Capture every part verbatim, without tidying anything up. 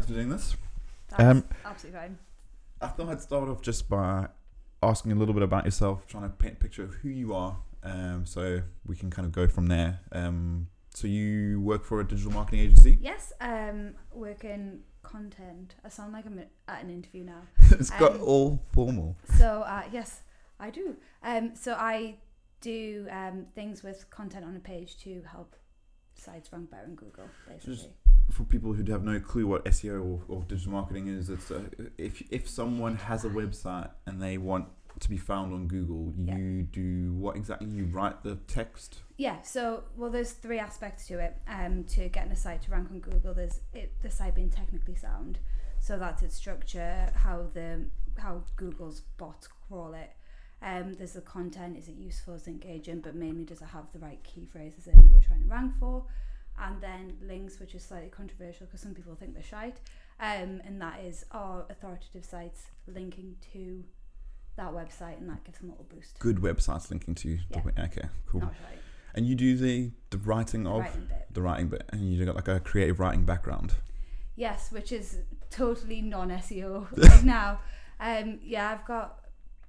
after doing this. That's Um, absolutely fine. I thought I'd start off just by asking a little bit about yourself, trying to paint a picture of who you are, um, so we can kind of go from there. Um, so you work for a digital marketing agency? Yes, um, work in content. I sound like I'm at an interview now. It's got Um, all formal. So, uh, yes, I do. Um, so I do um, things with content on a page to help sites rank better in Google, basically. Just for people who have no clue what S E O or, or digital marketing is, it's uh, if if someone has a website and they want to be found on Google, Yeah. you do what exactly? You write the text? Yeah, so, well, there's three aspects to it. Um, to getting a site to rank on Google, there's it, the site being technically sound. So that's its structure, how the how Google's bots crawl it. Um, there's the content, is it useful, is it engaging, but mainly does it have the right key phrases in that we're trying to rank for. And then links, which is slightly controversial because some people think they're shite. Um, and that is our authoritative sites linking to that website, and that gives them a little boost. Good websites linking to Yeah. the okay, cool. Not shite. And you do the the writing of Writing bit. the writing bit, and you got like a creative writing background. Yes, which is totally non-S E O right now. Um, yeah, I've got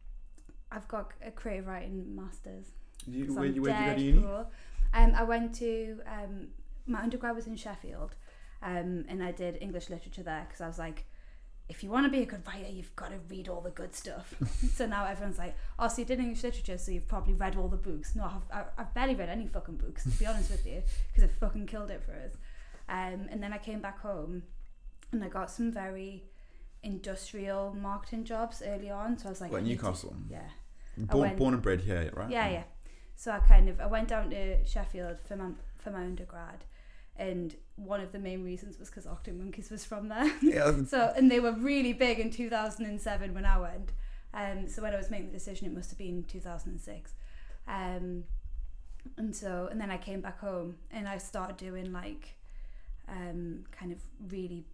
I've got a creative writing master's. You, 'Cause where I'm you where did you go dead to uni? cool. Um, I went to um, my undergrad was in Sheffield, um, and I did English literature there because I was like, if you want to be a good writer, you've got to read all the good stuff. So now everyone's like, oh, so you did English literature, so you've probably read all the books. No, I've, I- I've barely read any fucking books, to be honest with you, because it fucking killed it for us. Um, and then I came back home, and I got some very industrial marketing jobs early on. So I was like, Like I need to- Newcastle? yeah. Born, went- born and bred here, right? Yeah, yeah. So I kind of I went down to Sheffield for my for my undergrad, and one of the main reasons was because Arctic Monkeys was from there. Yeah. So and they were really big in two thousand seven when I went. Um, so when I was making the decision, it must have been two thousand six. Um, and so and then I came back home and I started doing like, um, kind of really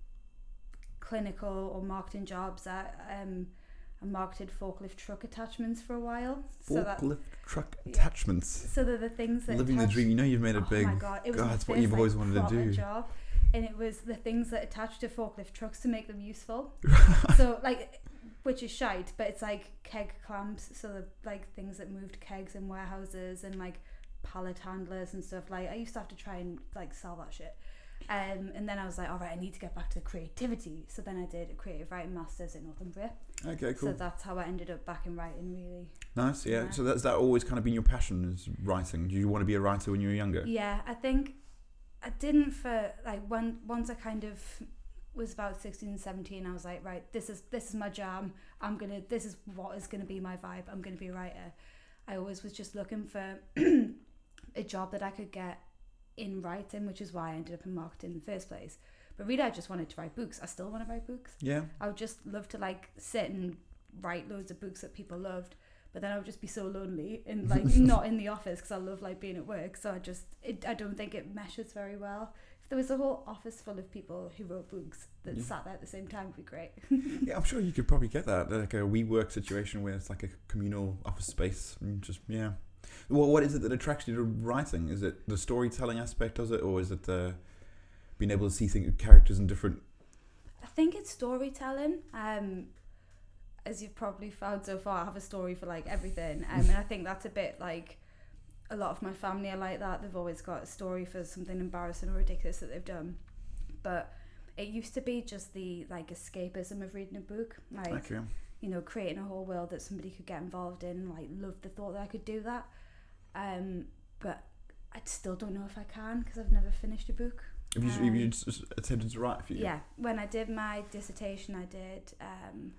clinical or marketing jobs at um. I marketed forklift truck attachments for a while. So that, Forklift truck yeah. attachments. so they're the things that Living the attach- dream. You know you've made a oh big. my god, it was God, my that's what first, you've like, always wanted to proper do. job, and it was the things that attach to forklift trucks to make them useful. So like, which is shite, but it's like keg clamps, so the like things that moved kegs in warehouses and like pallet handlers and stuff. Like I used to have to try and like sell that shit. Um, and then I was like, all right, I need to get back to the creativity. So then I did a creative writing masters in Northumbria. Okay, cool. So that's how I ended up back in writing, really. Nice, yeah. Yeah. So that's that always kind of been your passion, is writing. Did you want to be a writer when you were younger? Yeah, I think I didn't for like when once I kind of was about sixteen, seventeen, I was like, right, this is this is my jam. I'm gonna this is what is gonna be my vibe. I'm gonna be a writer. I always was just looking for a job that I could get in writing, which is why I ended up in marketing in the first place. But really I just wanted to write books. I still want to write books. Yeah. I would just love to like sit and write loads of books that people loved, but then I would just be so lonely and like not in the office because I love like being at work. So I just it, I don't think it meshes very well. If there was a whole office full of people who wrote books that Yeah. sat there at the same time, would be great. Yeah, I'm sure you could probably get that, like a WeWork situation where it's like a communal office space. And just yeah. Well, what is it that attracts you to writing? Is it the storytelling aspect of it, or is it the being able to see things, characters in different? I think it's storytelling. Um, as you've probably found so far, I have a story for like everything, um, and I think that's a bit like a lot of my family are like that. They've always got a story for something embarrassing or ridiculous that they've done. But it used to be just the like escapism of reading a book, like Okay. you know, creating a whole world that somebody could get involved in. Like, love the thought that I could do that. Um, but I still don't know if I can because I've never finished a book. Have you, Um, have you just attempted to write a few? Yeah, when I did my dissertation, I did um,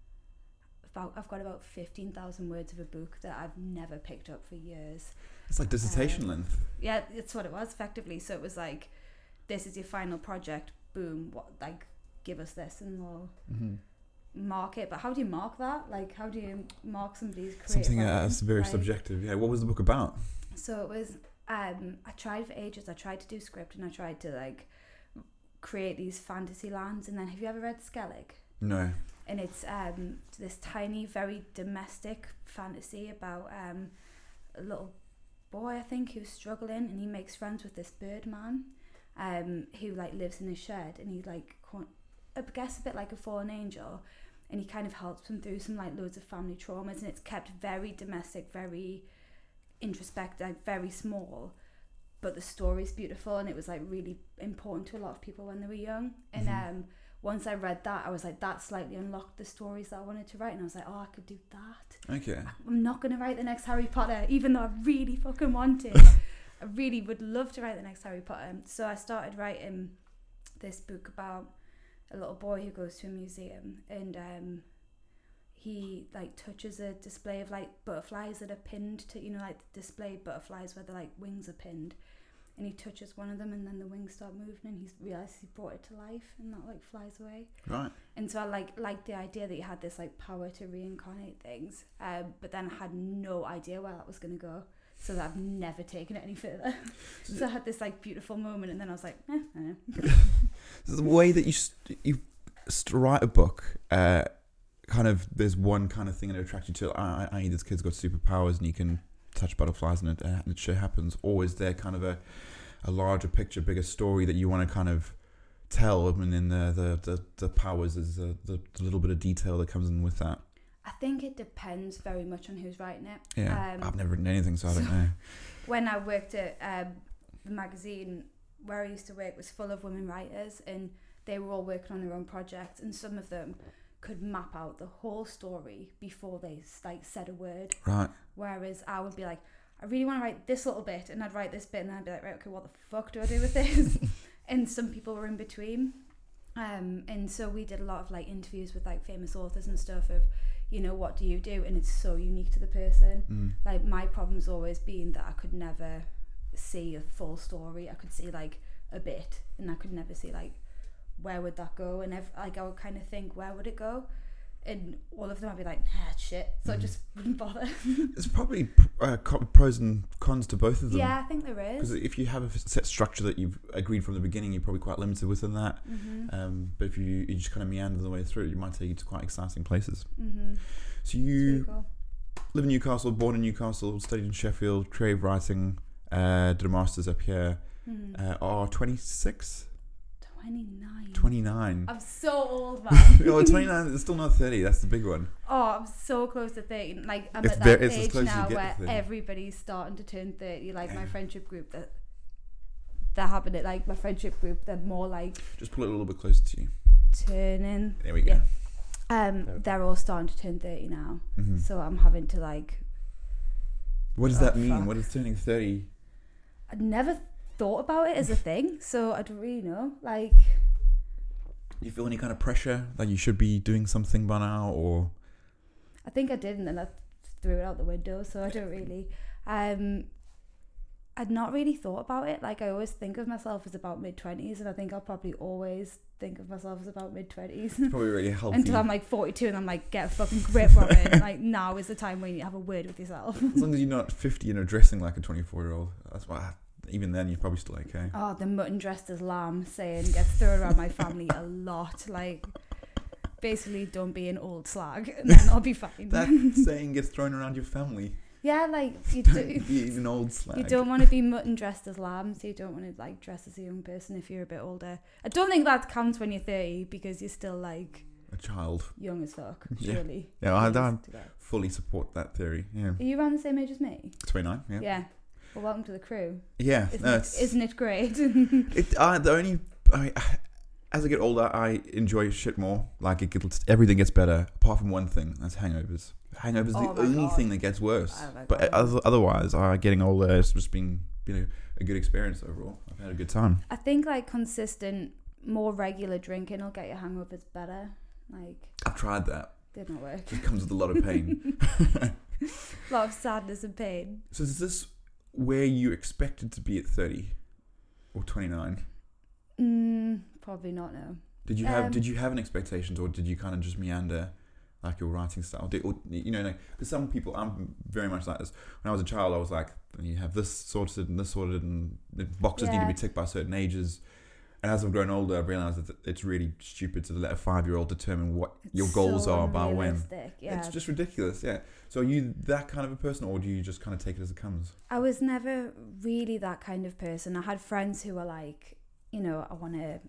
about I've got about fifteen thousand words of a book that I've never picked up for years. It's like dissertation Um, length. Yeah, that's what it was effectively. So it was like, this is your final project. Boom, what like give us this and we'll Mm-hmm. mark it. But how do you mark that? Like, how do you mark somebody's creative Something uh, writing? that's very Like, subjective. Yeah. What was the book about? So it was. Um, I tried for ages. I tried to do script and I tried to like create these fantasy lands. And then, have you ever read Skellig? No. And it's um this tiny, very domestic fantasy about um a little boy, I think, who's struggling, and he makes friends with this bird man, um who like lives in a shed, and he like con- I guess a bit like a fallen angel, and he kind of helps them through some like loads of family traumas, and it's kept very domestic, very introspective, like very small, but the story's beautiful, and it was like really important to a lot of people when they were young. And Mhm. um once I read that, I was like, that slightly unlocked the stories that I wanted to write, and I was like, oh, I could do that. Okay. I'm not going to write the next Harry Potter, even though I really fucking want to. I really would love to write the next Harry Potter. So I started writing this book about a little boy who goes to a museum, and um, he like touches a display of like butterflies that are pinned to, you know, like display butterflies where the like wings are pinned. And he touches one of them, and then the wings start moving, and he realizes he brought it to life, and that like flies away. Right. And so I like liked the idea that you had this like power to reincarnate things, um, but then I had no idea where that was going to go, so that I've never taken it any further. So I had this like beautiful moment, and then I was like, eh, I don't know. So the way that you st- you st- write a book, uh, kind of there's one kind of thing that attracts you to it. I, I, this kid's got superpowers, and you can touch butterflies, and it, uh, and it shit happens. Or is there kind of a a larger picture, bigger story that you want to kind of tell, and then the the, the, the powers is the, the, the little bit of detail that comes in with that? I think it depends very much on who's writing it. Yeah, Um, I've never written anything, so I don't so- know. When I worked at um, the magazine where I used to work was full of women writers, and they were all working on their own projects, and some of them could map out the whole story before they like said a word. Right. Whereas I would be like, I really want to write this little bit, and I'd write this bit, and then I'd be like, right, okay, what the fuck do I do with this? And some people were in between. Um, and so we did a lot of like interviews with like famous authors and stuff of, you know, what do you do? And it's so unique to the person. Mm. Like my problem's always been that I could never see a full story. I could see like a bit, and I could never see like where would that go, and ev- like I would kind of think, where would it go? And all of them I'd be like, nah, shit. So I Mm. just wouldn't bother. There's probably uh, co- pros and cons to both of them. Yeah, I think there Because is. if you have a set structure that you've agreed from the beginning, you're probably quite limited within that. Mm-hmm. Um, but if you, you just kind of meander the way through, you might take you to quite exciting places. Mm-hmm. So It's you really cool. live in Newcastle, born in Newcastle, studied in Sheffield, creative writing, uh, did a master's up here, Mm-hmm. uh, are twenty-six, twenty-nine. twenty-nine. I'm so old, man. Oh, twenty-nine, it's still not thirty, that's the big one. Oh, I'm so close to thirty. Like I'm It's at ve- that it's as age close as you now get to where thirty. everybody's starting to turn thirty. Like my Yeah. friendship group, that they're having it. Like my friendship group, they're more like Just pull it a little bit closer to you. turning. There we go. Yeah. Um, Okay. they're all starting to turn thirty now. Mhm. So I'm having to like. What does Oh, that mean? fuck. What is turning thirty? I never thought about it as a thing, so I don't really know. Like, You feel any kind of pressure that you should be doing something by now, or I think I did, and then I threw it out the window. So I don't really. Um, I'd not really thought about it. Like I always think of myself as about mid twenties, and I think I'll probably always think of myself as about mid twenties probably really healthy? until I'm like forty-two, and I'm like, get a fucking grip, Robin. Like now is the time when you have a word with yourself. As long as you're not fifty and are dressing like a twenty-four year old, that's why. Even then, you're probably still okay. Oh, the mutton dressed as lamb saying gets thrown around my family a lot. Like, basically, don't be an old slag, and then I'll be fine. That saying gets thrown around your family. Yeah, like you Don't do. be an old slag. You don't want to be mutton dressed as lamb, so you don't want to like dress as a young person if you're a bit older. I don't think that counts when you're thirty because you're still like A child. young as fuck. Yeah. Surely. Yeah, I, I Years to go. fully support that theory. Yeah. Are you around the same age as me? twenty-nine, yeah. Yeah. Well, welcome to the crew. Yeah. Isn't, no, it, it's, isn't it great? it, uh, the only, I, as I get older, I enjoy shit more. Like, it gets, everything gets better, apart from one thing, that's hangovers. Hangovers Oh are the my only God. thing that gets worse. Oh my but God. other, otherwise, uh, getting older has just been, you know, a good experience overall. I've had a good time. I think like consistent, more regular drinking will get your hangovers better. Like, I've tried that. did not work. It comes with a lot of pain. A lot of sadness and pain. So is this where you expected to be at thirty or twenty-nine? Mm, probably not, no. Did you have Um, Did you have an expectations, or did you kind of just meander, like your writing style? Did, or, you know, like, because some people, I'm very much like this. When I was a child, I was like, you have this sorted and this sorted, and the boxes need to Yeah. be ticked by certain ages. And as I've grown older, I've realised that it's really stupid to let a five-year-old determine what It's your goals so are by when. unrealistic, Yeah. It's just ridiculous, yeah. So are you that kind of a person, or do you just kind of take it as it comes? I was never really that kind of person. I had friends who were like, you know, I want to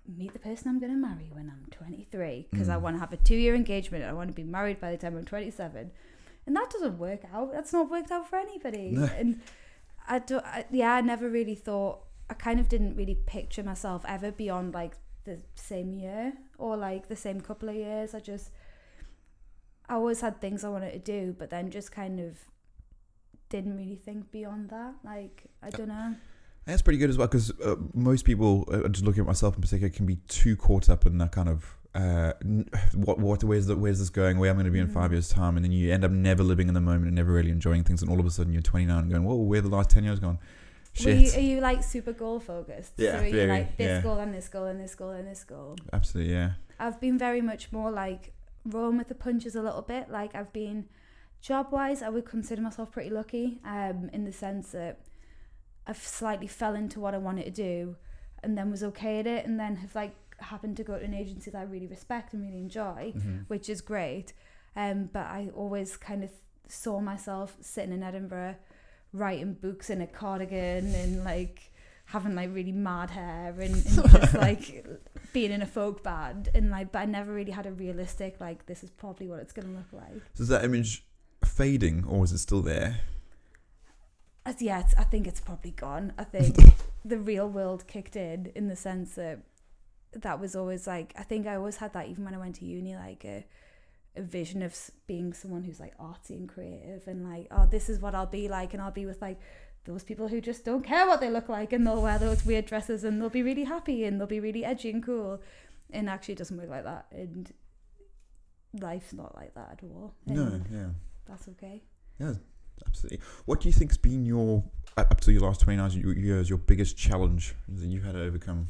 meet the person I'm going to marry when I'm twenty-three, because Mm. I want to have a two-year engagement and I want to be married by the time I'm twenty-seven. And that doesn't work out. That's not worked out for anybody. No. And I don't, I, yeah, I never really thought, I kind of didn't really picture myself ever beyond like the same year or like the same couple of years. I just, I always had things I wanted to do, but then just kind of didn't really think beyond that. Like, I don't know. That's pretty good as well, because uh, most people, uh, just looking at myself in particular, can be too caught up in that kind of uh, n- what what where's the, where's this going, where I'm going to be in Mm. five years' time, and then you end up never living in the moment and never really enjoying things, and all of a sudden you're twenty-nine and going, whoa, where the last ten years gone? Were you, Shit. are you like super goal focused? Yeah, so are you very, like this yeah. goal and this goal and this goal and this goal? Absolutely, yeah. I've been very much more like rolling with the punches a little bit. Like I've been job wise, I would consider myself pretty lucky, um, in the sense that I've slightly fell into what I wanted to do and then was okay at it, and then have like happened to go to an agency that I really respect and really enjoy, Mm-hmm. which is great. Um, but I always kind of saw myself sitting in Edinburgh writing books in a cardigan and like having like really mad hair and, and just like being in a folk band, and like, but I never really had a realistic like, this is probably what it's gonna look like. So is that image fading, or is it still there? As yeah, it's, I think it's probably gone. I think the real world kicked in in the sense that that was always like, I think I always had that even when I went to uni, like a, a vision of s- being someone who's like artsy and creative and like, oh, this is what I'll be like, and I'll be with like those people who just don't care what they look like, and they'll wear those weird dresses and they'll be really happy and they'll be really edgy and cool. And actually it doesn't work like that, and life's not like that at all. And No, yeah. that's okay. Yeah, absolutely. What do you think's been your, up up to your last twenty-nine years, your biggest challenge that you've had to overcome?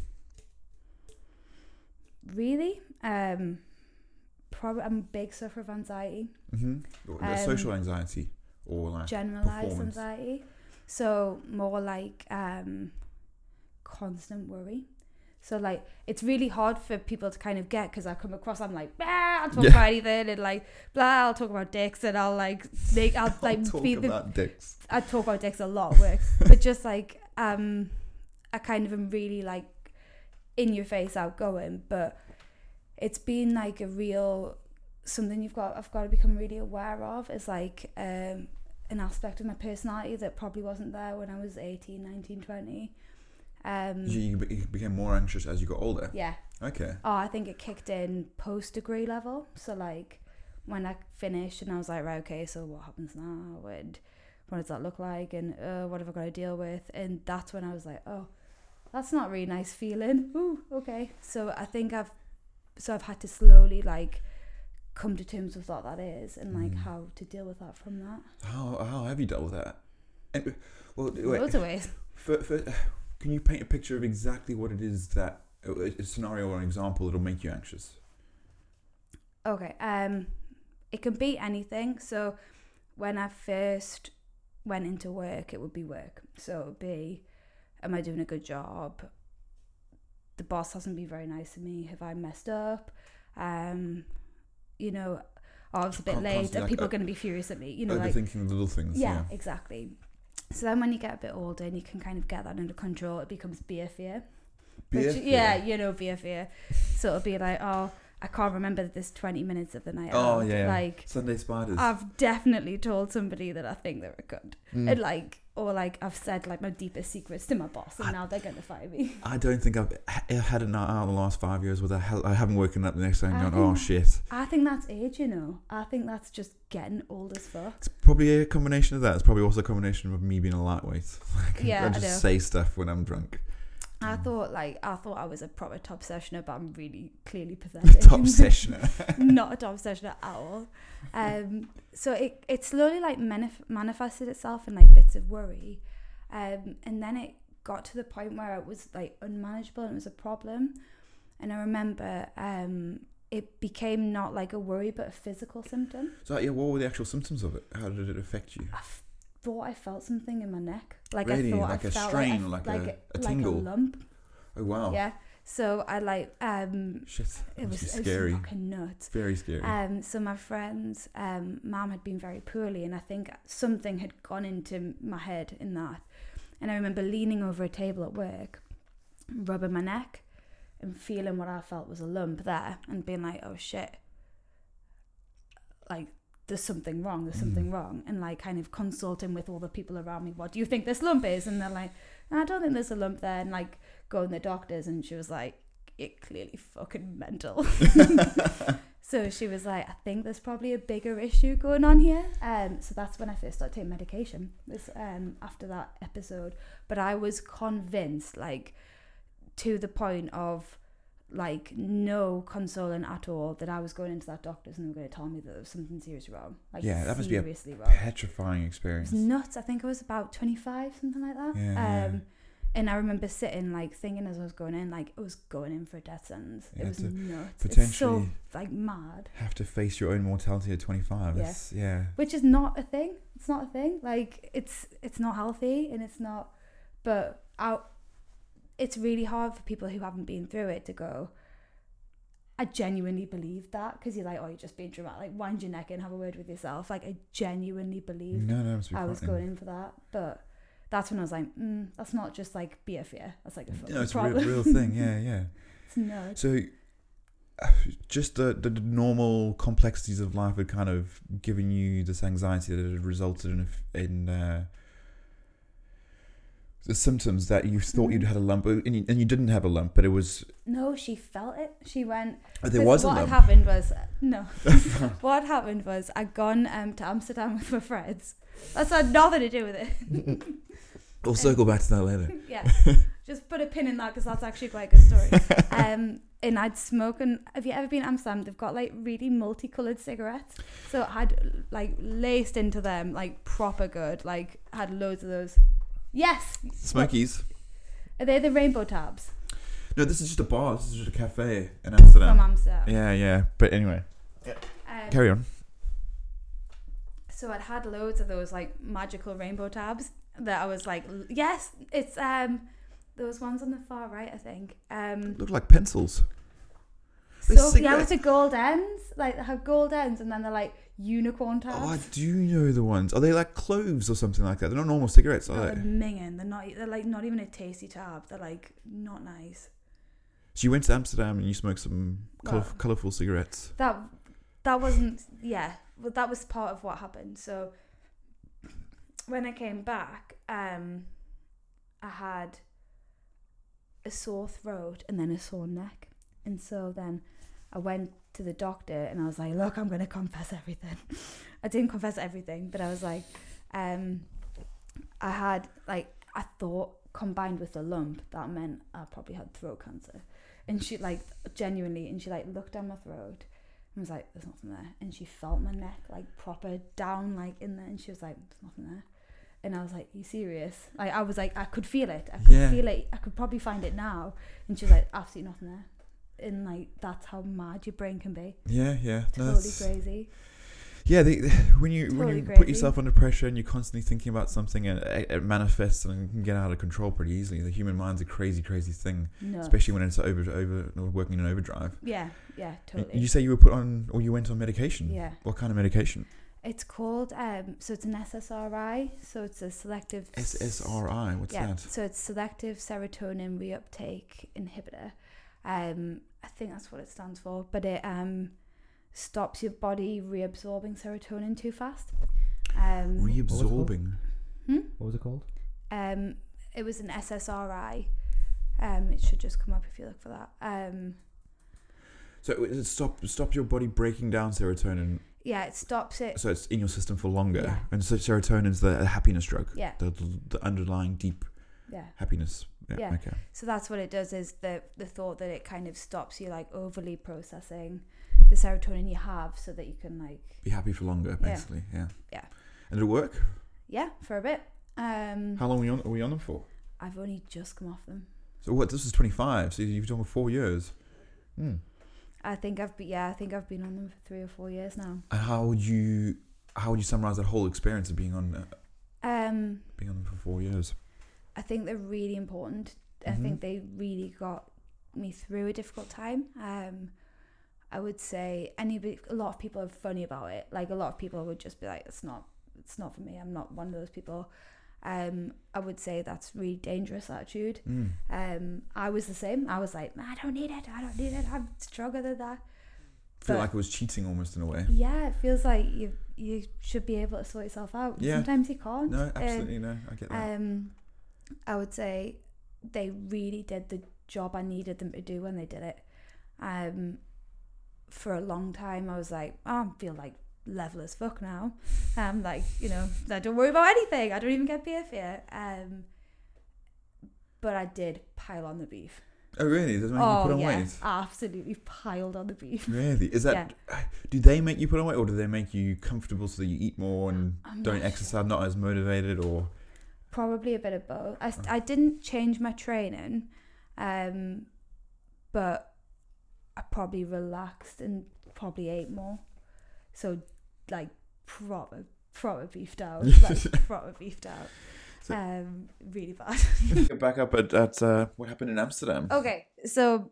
Really? Um, probably I'm a big sufferer of anxiety, Mm-hmm. Um, Social anxiety, or like generalized performance. anxiety. So more like um, constant worry. So like it's really hard for people to kind of get, because I come across, I'm like, bah, I'll talk Yeah. about anything, and like blah, I'll talk about dicks, and I'll like make I'll like Talk be the about dicks. I talk about dicks a lot at work, but just like um, I kind of am really like in your face, outgoing, but it's been like a real something you've got I've got to become really aware of, is like um, an aspect of my personality that probably wasn't there when I was eighteen, nineteen, twenty. Um, You, you be- you became more anxious as you got older. yeah. Okay. Oh, I think it kicked in post degree level. So like when I finished and I was like, right, okay, so what happens now? And what does that look like? And uh, what have I got to deal with? And that's when I was like, oh, that's not a really nice feeling. Ooh, okay. So I think I've, so I've had to slowly like come to terms with what that is, and like Mm. how to deal with that from that. How how have you dealt with that? And, well, wait, Loads of ways. for, for, can you paint a picture of exactly what it is that a, a scenario or an example that'll make you anxious? Okay. Um, it can be anything. So when I first went into work, it would be work. So it would be, am I doing a good job? The boss hasn't been very nice to me. Have I messed up? Um, you know, oh, I was a bit Con- late. constantly, Are like, people uh, going to be furious at me? You know, like, Overthinking the little things. yeah, Yeah. exactly. So then when you get a bit older and you can kind of get that under control, it becomes beer fear. Beer Which, fear? yeah, you know, beer fear. So it'll be like, oh, I can't remember this twenty minutes of the night Oh, out. yeah. Like, Sunday spiders. I've definitely told somebody that I think they're a cunt. Mm. And like, or like I've said like my deepest secrets to my boss, and I- now they're going to fire me. I don't think I've h- had a night out in the last five years where I, ha- I haven't woken up the next day and I gone, think oh that- shit. I think that's age, you know. I think that's just getting old as fuck. It's probably a combination of that. It's probably also a combination of me being a lightweight. Like, Yeah, I I just know. say stuff when I'm drunk. I Mm. thought like I thought I was a proper top sessioner, but I'm really clearly pathetic. Top sessioner. Not a top sessioner at all. Um, so it it slowly like manif- manifested itself in like bits of worry, um, and then it got to the point where it was like unmanageable and it was a problem. And I remember um, it became not like a worry but a physical symptom. So yeah, what were the actual symptoms of it? How did it affect you? I f- thought I felt something in my neck, like Really? I thought Like I a felt strain, like, like I, a- like a like tingle? a lump. Oh wow. Yeah. So I like um, Shit. it That was, must be it scary. was fucking nuts. Very scary. Um, so my friend's um, mum had been very poorly, and I think something had gone into my head in that. And I remember leaning over a table at work, rubbing my neck, and feeling what I felt was a lump there and being like, oh shit, like there's something wrong, there's something Mm. wrong, and like kind of consulting with all the people around me, what do you think this lump is? And they're like, no, I don't think there's a lump there, and like going to the doctors, and she was like, you're clearly fucking mental. So she was like, I think there's probably a bigger issue going on here. Um, so that's when I first started taking medication, this um after that episode. But I was convinced, like, to the point of like no consoling at all, that I was going into that doctor's and they were going to tell me that there was something seriously wrong. Like, Yeah, that must be a seriously wrong. Petrifying It experience. was nuts. I think I was about twenty-five, something like that. Yeah, um, yeah. And I remember sitting, like, thinking as I was going in, like, I was going in for a death sentence. Yeah, it was to nuts. It's so, potentially like, mad. Have to face your own mortality at twenty-five. Yeah. That's, yeah. Which is not a thing. It's not a thing. Like, it's it's not healthy, and it's not... But I, it's really hard for people who haven't been through it to go, I genuinely believe that, because you're like, oh, you're just being dramatic. Like, wind your neck and have a word with yourself. Like, I genuinely believed No, no, it must be I was frightening. going in for that. But that's when I was like, mm, that's not just like beer fear. That's like a fucking No, it's a problem. real, real thing. Yeah, yeah. It's nuts. So, uh, just the, the the normal complexities of life had kind of given you this anxiety that had resulted in in uh, the symptoms that you thought Mhm. you'd had a lump, and you, and you didn't have a lump, but it was No, she felt it. She went. oh, there 'cause was a what lump. had happened was no. What had happened was I'd gone um, to Amsterdam with my friends. That's had nothing to do with it. We'll circle back to that later. Yeah, just put a pin in that because that's actually quite a good story. Um, and I'd smoke, and have you ever been to Amsterdam? They've got like really multicolored cigarettes, so I had like laced into them like proper good. Like had loads of those. Yes, Smokies. are they the rainbow tabs No, this is just a bar. This is just a cafe in Amsterdam. from Amsterdam? Yeah, yeah. But anyway, Um, carry on. So I'd had loads of those like magical rainbow tabs that I was like, l- yes, it's um those ones on the far right, I think. Um, Look like pencils. so They're yeah, cigarettes. with the gold ends, like they have gold ends, and then they're like unicorn tabs. Oh, I do know the ones. Are they like cloves or something like that? They're not normal cigarettes, No, are they're they? minging. They're not. They're like not even a tasty tab. They're like not nice. So you went to Amsterdam and you smoked some colour- Well- colourful cigarettes. That that wasn't. Yeah, but that was part of what happened. So when I came back, um, I had a sore throat and then a sore neck, and so then I went to the doctor and I was like, look, I'm going to confess everything. I didn't confess everything, but I was like, um, I had like, I thought combined with the lump, that meant I probably had throat cancer. And she like genuinely, and she like looked down my throat and was like, there's nothing there. And she felt my neck like proper down like in there, and she was like, there's nothing there. And I was like, are you serious? Like I was like, I could feel it. I could Yeah. feel it. I could probably find it now. And she was like, absolutely nothing there. And like that's how mad your brain can be. Yeah, yeah. No, Totally that's- crazy. Yeah, they, when you when Totally you put crazy. yourself under pressure and you're constantly thinking about something and it, it manifests and can get out of control pretty easily. The human mind's a crazy, crazy thing, No. especially when it's over over or working in overdrive. Yeah, yeah, Y- totally. You say you were put on or you went on medication. Yeah. What kind of medication? It's called um so it's an S S R I, so it's a selective S S R I. What's yeah, that? so it's selective serotonin reuptake inhibitor. Um I think that's what it stands for, but it um stops your body reabsorbing serotonin too fast. Um Reabsorbing. hmm? What was it called? Um it was an S S R I. Um it should just come up if you look for that. Um So it stop stop your body breaking down serotonin, yeah, it stops it. so it's in your system for longer. Yeah. And so serotonin's the happiness drug. Yeah. The, the the underlying deep Yeah. happiness. Yeah. Yeah. Okay. So that's what it does, is the the thought that it kind of stops you like overly processing the serotonin you have, so that you can like Be happy for longer, Yeah. basically. Yeah. Yeah. And did it work? yeah for a bit. Um How long were we on? Are we on them for? I've only just come off them. So what? This is twenty-five. So you've done for four years. Hmm. I think I've been yeah I think I've been on them for three or four years now. And how would you how would you summarize that whole experience of being on uh, Um being on them for four years? I think they're really important. I Mhm. think they really got me through a difficult time. Um, I would say anybody, a lot of people are funny about it. Like a lot of people would just be like, "It's not, it's not for me. I'm not one of those people." Um, I would say that's really dangerous attitude. Mm. Um, I was the same. I was like, I don't need it. I don't need it. I'm stronger than that. Feel But- like it was cheating almost in a way. Yeah, it feels like you you should be able to sort yourself out. Yeah. Sometimes you can't. No, absolutely no. I get that. Um, I would say they really did the job I needed them to do when they did it. Um, for a long time, I was like, oh, I feel like level as fuck now. Um, like, you know, I don't worry about anything. I don't even get beer fear. Um, but I did pile on the beef. Oh really? Does it make oh you put on yeah, weight? absolutely piled on the beef. Really? Is that? Yeah. Do they make you put on weight, or do they make you comfortable so that you eat more and I'm don't not exercise, not as motivated, or? Probably a bit of both. I, I didn't change my training, um, but I probably relaxed and probably ate more. So, like, proper, proper beefed out. Like, proper beefed out. So- Um, really bad. Get back up at, at uh, what happened in Amsterdam. Okay, so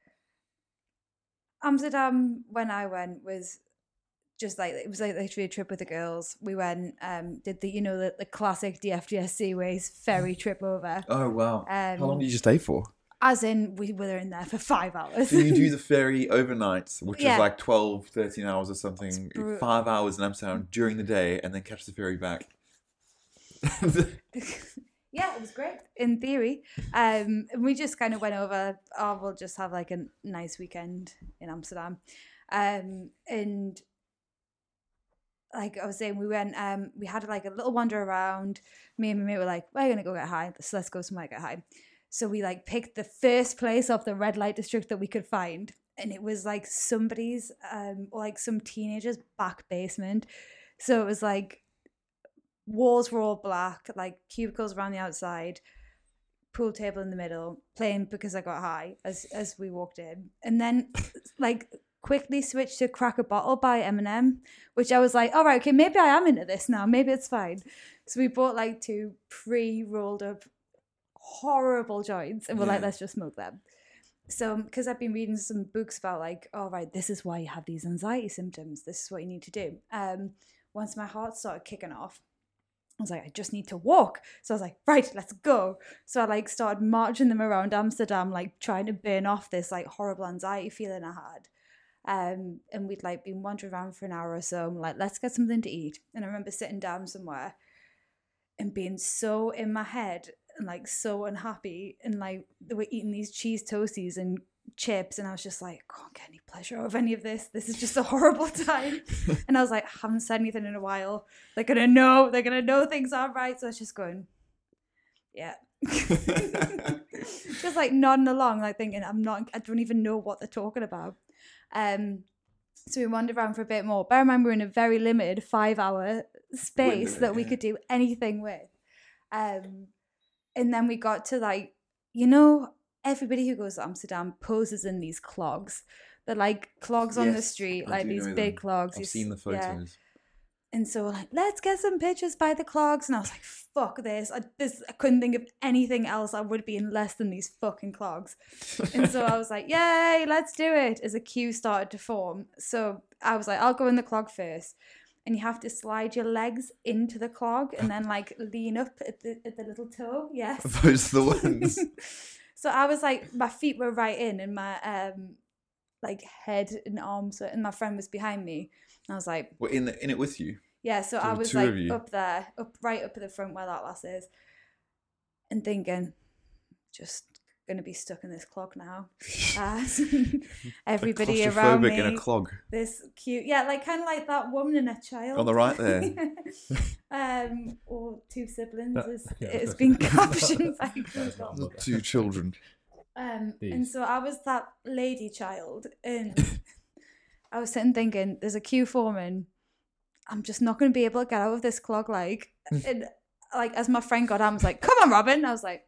Amsterdam, when I went, was just like, it was like literally a trip with the girls. We went, um, did the, you know, the, the classic D F G S Seaways ferry trip over. Oh wow! Um, How long did you stay for? As in, we were in there for five hours. So you do the ferry overnight, which Yeah. is like twelve, thirteen hours or something. It's bru- Five hours in Amsterdam during the day, and then catch the ferry back. Yeah, it was great in theory. Um, and we just kind of went over, oh, we'll just have like a nice weekend in Amsterdam. Um, and like I was saying, we went, um, we had like a little wander around. Me and my mate were like, we're going to go get high. So let's go somewhere get high. So we like picked the first place off the red light district that we could find. And it was like somebody's, um, or like some teenager's back basement. So it was like, walls were all black, like cubicles around the outside, pool table in the middle, playing Because I Got High as as we walked in. And then like quickly switched to Crack a Bottle by Eminem, which I was like, all right, okay, maybe I am into this now, maybe it's fine. So we bought like two pre-rolled up horrible joints and we're like, Yeah. let's just smoke them. So because I've been reading some books about like, all right, this is why you have these anxiety symptoms, this is what you need to do. Um once my heart started kicking off, I was like, I just need to walk. So I was like, right, let's go. So I like started marching them around Amsterdam, like trying to burn off this like horrible anxiety feeling I had. Um, and we'd like been wandering around for an hour or so. And we're like, let's get something to eat. And I remember sitting down somewhere and being so in my head and like so unhappy. And like they were eating these cheese toasties and chips, and I was just like, I can't get any pleasure out of any of this. This is just a horrible time. And I was like, I haven't said anything in a while. They're gonna know. They're gonna know things aren't right. So I was just going, yeah, just like nodding along, like thinking, I'm not. I don't even know what they're talking about. Um, so we wandered around for a bit more. Bear in mind, we're in a very limited five-hour space Window, that we yeah. could do anything with. Um, and then we got to like, you know. Everybody who goes to Amsterdam poses in these clogs. They're like clogs on the Yes, street, I like do these know big them. clogs. I've You seen the s- yeah. photos. And so we're like, let's get some pictures by the clogs. And I was like, fuck this. I, this, I couldn't think of anything else I would be in less than these fucking clogs. And so I was like, yay, let's do it. As a queue started to form. So I was like, I'll go in the clog first. And you have to slide your legs into the clog and then like lean up at the, at the little toe. Yes. Those are the ones. So I was like, my feet were right in and my um like head and arms were, and my friend was behind me. And I was like, We're in the, in it with you. yeah, so There I were was two like of you. up there, up right up at the front where that lass is, and thinking, just gonna be stuck in this clog now. Uh, everybody around Claustrophobic me, in a clog. this cute, yeah, like kind of like that woman and a child On the right there. um, or two siblings, That- as yeah, it's that's- been captioned by That's not Google. mother. Two children. Um, These. and so I was that lady child, and I was sitting thinking, there's a queue forming. I'm just not going to be able to get out of this clog. Like, and like as my friend got out, I was like, "Come on, Robin!" I was like,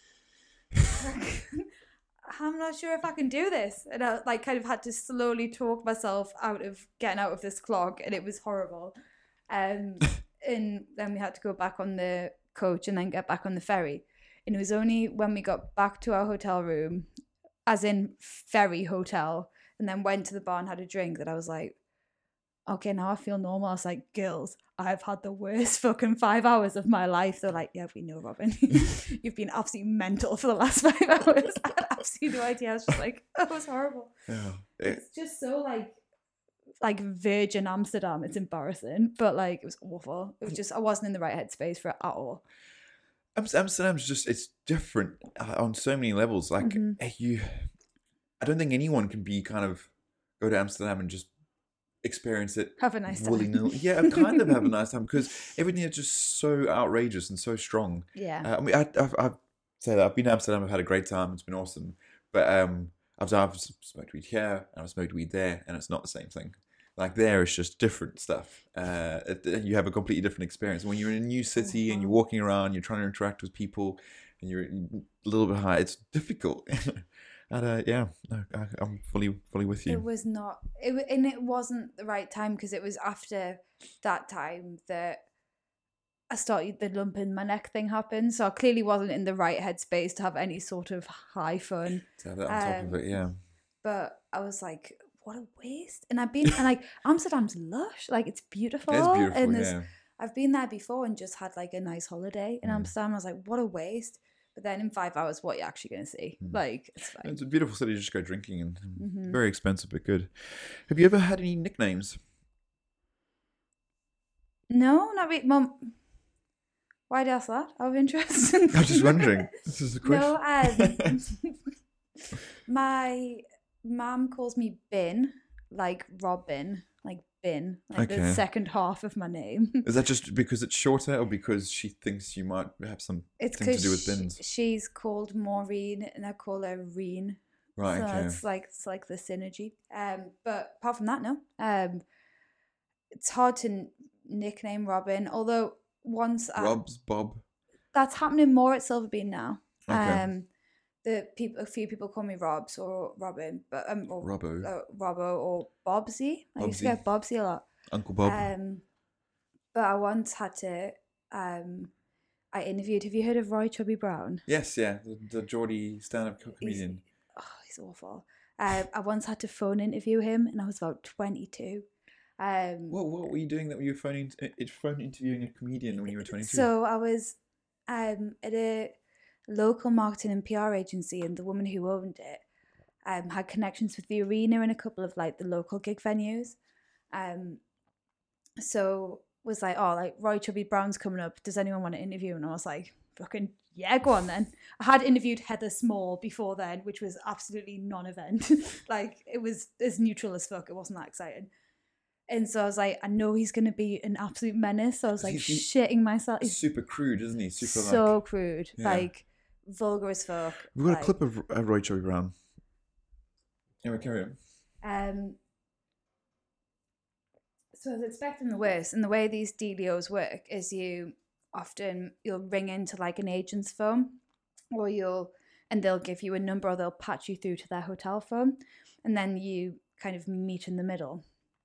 "I'm not sure if I can do this," and I like kind of had to slowly talk myself out of getting out of this clog, and it was horrible. Um, and then we had to go back on the coach and then get back on the ferry. And it was only when we got back to our hotel room, as in ferry hotel, and then went to the bar and had a drink, that I was like, okay, now I feel normal. I was like, girls, I've had the worst fucking five hours of my life. They're like, yeah, we know, Robin. You've been absolutely mental for the last five hours. I had absolutely no idea. I was just like, oh, it was horrible. Yeah. It's just so like, like Virgin Amsterdam. It's embarrassing, but like it was awful. It was just, I wasn't in the right headspace for it at all. Amsterdam's just, it's different on so many levels. Like mm-hmm. you, I don't think anyone can be kind of, go to Amsterdam and just experience it. Have a nice time. Willy-nilly. Yeah, kind of have a nice time because everything is just so outrageous and so strong. Yeah. Uh, I mean, I, I've, I've say that I've been to Amsterdam. I've had a great time. It's been awesome. But um, I've, I've smoked weed here and I've smoked weed there, and it's not the same thing. Like there, it's just different stuff. Uh, it, you have a completely different experience when you're in a new city and you're walking around. You're trying to interact with people, and you're a little bit high. It's difficult. And uh, yeah, no, I, I'm fully, fully with you. It was not, it and it wasn't the right time because it was after that time that I started the lump in my neck thing happened. So I clearly wasn't in the right headspace to have any sort of high fun. To have that on top um, of it, yeah. But I was like, what a waste. And I've been, and like Amsterdam's lush, like it's beautiful. It's beautiful, and yeah. I've been there before and just had like a nice holiday in mm. Amsterdam. I was like, what a waste. But then in five hours, what are you actually going to see? Mm. Like, it's fine. It's a beautiful city to just go drinking and mm-hmm. very expensive, but good. Have you ever had any nicknames? No, not really. Mum, why did I ask that? Out of interest. I'm just wondering. This is the question. No, um, my mum calls me Bin, like Robin, like Bin, like okay. the second half of my name. Is that just because it's shorter, or because she thinks you might have some it's thing to do with bins? She, she's called Maureen, and I call her Reen. Right. So okay. it's like it's like the synergy. Um, but apart from that, no. Um, it's hard to n- nickname Robin, although once Rob's I, Bob. That's happening more at Silverbean now. Okay. Um, the people, a few people call me Robs or Robin, but um, or Robbo, uh, Robbo or Bobsy. I Bobsy. used to get Bobsy a lot. Uncle Bob. Um, but I once had to. Um, I interviewed. Have you heard of Roy Chubby Brown? Yes, yeah, the, the Geordie stand-up comedian. He's, oh, he's awful. Uh, I once had to phone interview him, and I was about twenty-two. Um, what What were you doing that you were phoning phone interviewing a comedian when you were twenty-two? So I was um, at a local marketing and P R agency, and the woman who owned it um, had connections with the Arena and a couple of like the local gig venues. Um, so was like, oh, like Roy Chubby Brown's coming up. Does anyone want to interview? And I was like, fucking yeah, go on then. I had interviewed Heather Small before then, which was absolutely non-event. Like it was as neutral as fuck. It wasn't that exciting. And so I was like, I know he's going to be an absolute menace. So I was like he's, shitting myself. He's super crude, isn't he? Super so like, crude. Yeah. Like vulgar as fuck. We've got like, a clip of uh, Roy Chubby Brown. Anyway, carry on. Um, so I was expecting the worst. And the way these dealios work is you often, you'll ring into like an agent's phone or you'll, and they'll give you a number or they'll patch you through to their hotel phone. And then you kind of meet in the middle.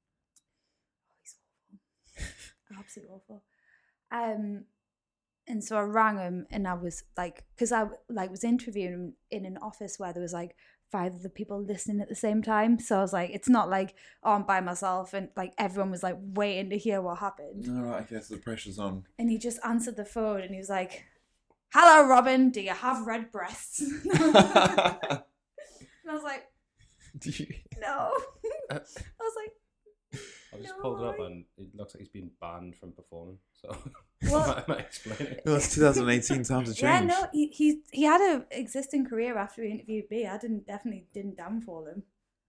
Absolutely awful. Um, and so I rang him, and I was like, because I like was interviewing him in an office where there was like five other people listening at the same time. So I was like, it's not like oh, I'm by myself, and like everyone was like waiting to hear what happened. All right, I guess the pressure's on. And he just answered the phone, and he was like, "Hello, Robin. Do you have red breasts?" And I was like, "Do you?" No. I was like. I've just no. pulled it up and it looks like he's been banned from performing. So well, I might explain it. Well, it's twenty eighteen, times have changed. Yeah, no, he he he had an existing career after he interviewed me. I didn't definitely didn't downfall him.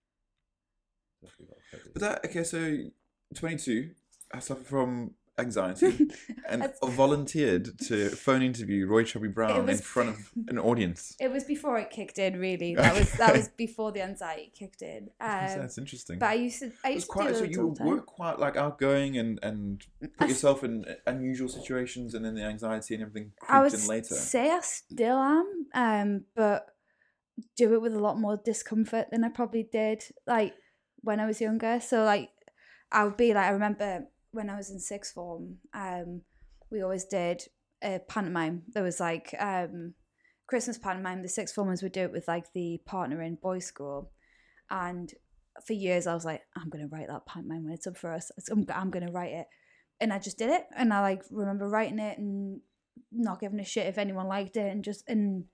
But that okay, so twenty-two, I suffer from anxiety and volunteered to phone interview Roy Chubby Brown was, in front of an audience. It was before it kicked in, really. That was that was before the anxiety kicked in. Um, That's interesting. But I used to, I used to quite, do so you were quite like outgoing and and put yourself in unusual situations, and then the anxiety and everything creeped in later. I would say I still am, um, but do it with a lot more discomfort than I probably did like when I was younger. So like I would be like, I remember. When I was in sixth form, um, we always did a pantomime. There was like um, Christmas pantomime. The sixth formers would do it with like the partner in boys' school, and for years I was like, I'm gonna write that pantomime when it's up for us. I'm, I'm gonna write it, and I just did it. And I like remember writing it and not giving a shit if anyone liked it, and just and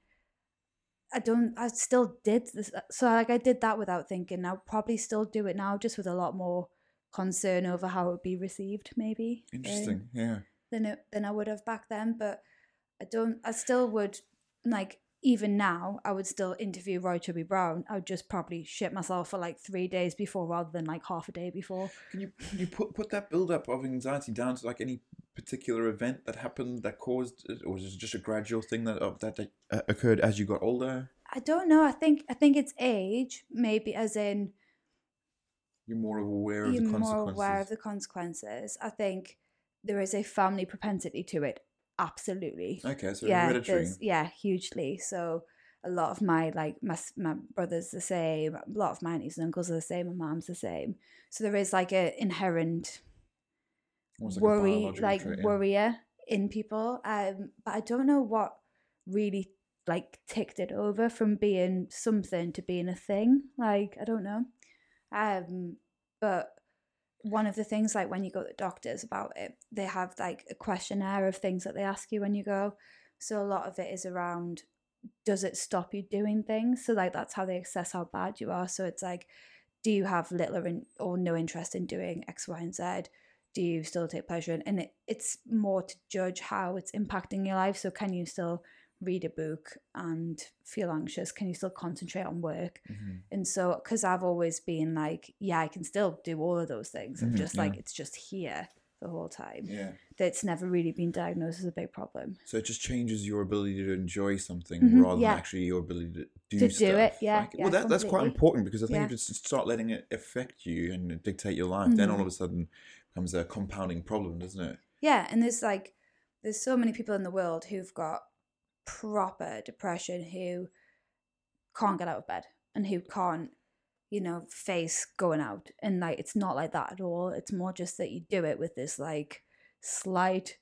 I don't. I still did this. So like I did that without thinking. I'll probably still do it now, just with a lot more concern over how it would be received, maybe. Interesting. Um, yeah. Than it, than I would have back then, but I don't. I still would like. Even now, I would still interview Roy Chubby Brown. I would just probably shit myself for like three days before rather than like half a day before. Can you can you put put that build up of anxiety down to like any particular event that happened that caused it, or was it just a gradual thing that uh, that, that uh, occurred as you got older? I don't know. I think I think it's age, maybe, as in you're more aware of you're the consequences. more aware of the consequences. I think there is a family propensity to it. Absolutely. Okay, so yeah, hereditary. there's- yeah, hugely. So a lot of my like my my brother's the same. A lot of my aunties and uncles are the same. My mom's the same. So there is like a inherent Almost like a worry, biological like trait, yeah. worrier in people. Um, but I don't know what really like ticked it over from being something to being a thing. Like I don't know. Um, but one of the things, like when you go to doctors about it, they have like a questionnaire of things that they ask you when you go. So a lot of it is around, does it stop you doing things? So like that's how they assess how bad you are. So it's like, do you have little or, in, or no interest in doing X, Y, and Z? Do you still take pleasure in? And it, it's more to judge how it's impacting your life. So can you still read a book and feel anxious? Can you still concentrate on work? Mm-hmm. And so, because I've always been like, yeah, I can still do all of those things. I'm Mhm, just yeah. like, it's just here the whole time. Yeah. That's never really been diagnosed as a big problem. So it just changes your ability to enjoy something Mhm, rather yeah. than actually your ability to do To do stuff. it, yeah, Like, yeah, well, that, that's quite completely. important because I think Yeah. if you just start letting it affect you and dictate your life, then Mhm. all of a sudden becomes a compounding problem, doesn't it? Yeah, and there's like, there's so many people in the world who've got proper depression who can't get out of bed and who can't, you know, face going out. And like, it's not like that at all. It's more just that you do it with this like slight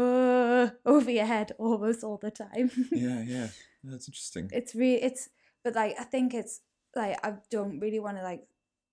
uh, over your head almost all the time. Yeah, yeah. That's interesting. It's really, it's, but like, I think it's like, I don't really want to like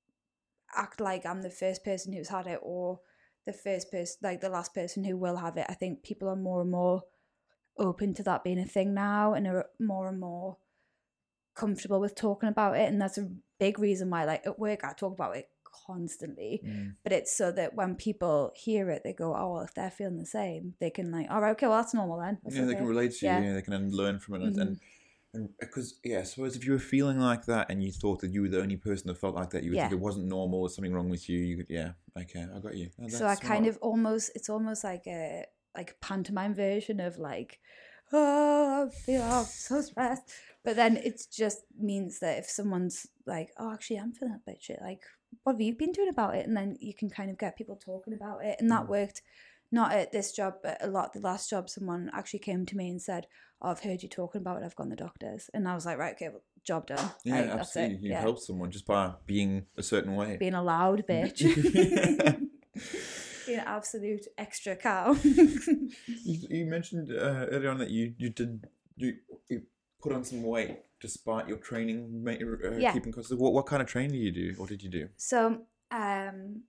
act like I'm the first person who's had it or the first person, like the last person who will have it. I think people are more and more open to that being a thing now and are more and more comfortable with talking about it. And that's a big reason why, like at work, I talk about it constantly. Mm. But it's so that when people hear it, they go, oh, well, if they're feeling the same, they can like, all right, okay, well, that's normal then. That's Yeah, they okay. can relate to you. Yeah. Yeah, they can then learn from it. And- Mhm. And and because, yeah, I suppose if you were feeling like that and you thought that you were the only person that felt like that, you would Yeah. think it wasn't normal, there's something wrong with you. You could, yeah, okay, I got you. Oh, So I that's kind smart. of almost, it's almost like a like a pantomime version of like, oh, I feel I'm so stressed. But then it just means that if someone's like, oh, actually, I'm feeling a bit shit, like, what have you been doing about it? And then you can kind of get people talking about it. And that Mm. worked not at this job, but a lot. The last job, someone actually came to me and said, oh, I've heard you talking about it. I've gone to the doctors. And I was like, right, okay, well, job done. Yeah, Like, that's absolutely. it. You Yeah. help someone just by being a certain way. Being a loud bitch. Yeah. Being an absolute extra cow. You, you mentioned uh, earlier on that you, you did you, you put on some weight despite your training, ma- uh, Yeah. keeping constant. What what kind of training did you do, or did you do? So, um,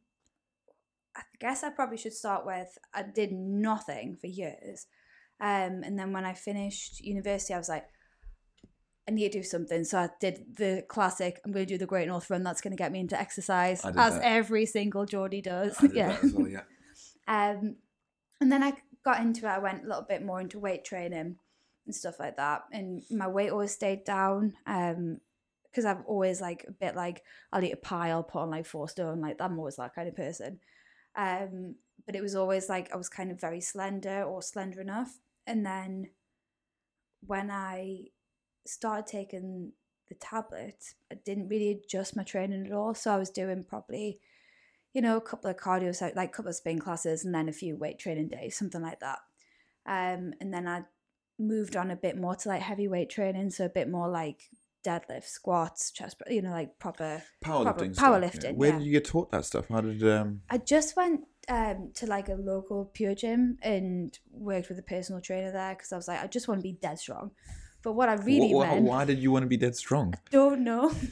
I guess I probably should start with I did nothing for years. Um, and then when I finished university, I was like, I need to do something. So I did the classic, I'm going to do the Great North Run. That's going to get me into exercise, I did as that. every single Geordie does. I did yeah. that as well. Yeah. Um, and then I got into it. I went a little bit more into weight training and stuff like that. And my weight always stayed down. Um, because I've always like a bit like I'll eat a pie, I'll put on like four stone. Like I'm always that kind of person. Um, but it was always like I was kind of very slender or slender enough. And then when I started taking the tablets, I didn't really adjust my training at all. So I was doing probably, you know, a couple of cardio, so like a couple of spin classes and then a few weight training days, something like that. Um, and then I moved on a bit more to like heavy weight training, so a bit more like deadlift, squats, chest, you know, like proper Powerlifting. proper stuff, powerlifting, yeah. Where yeah. did you get taught that stuff? How did um? I just went um, to like a local Pure Gym and worked with a personal trainer there because I was like, I just want to be dead strong. But what I really wh- wh- meant, why did you want to be dead strong? don't know.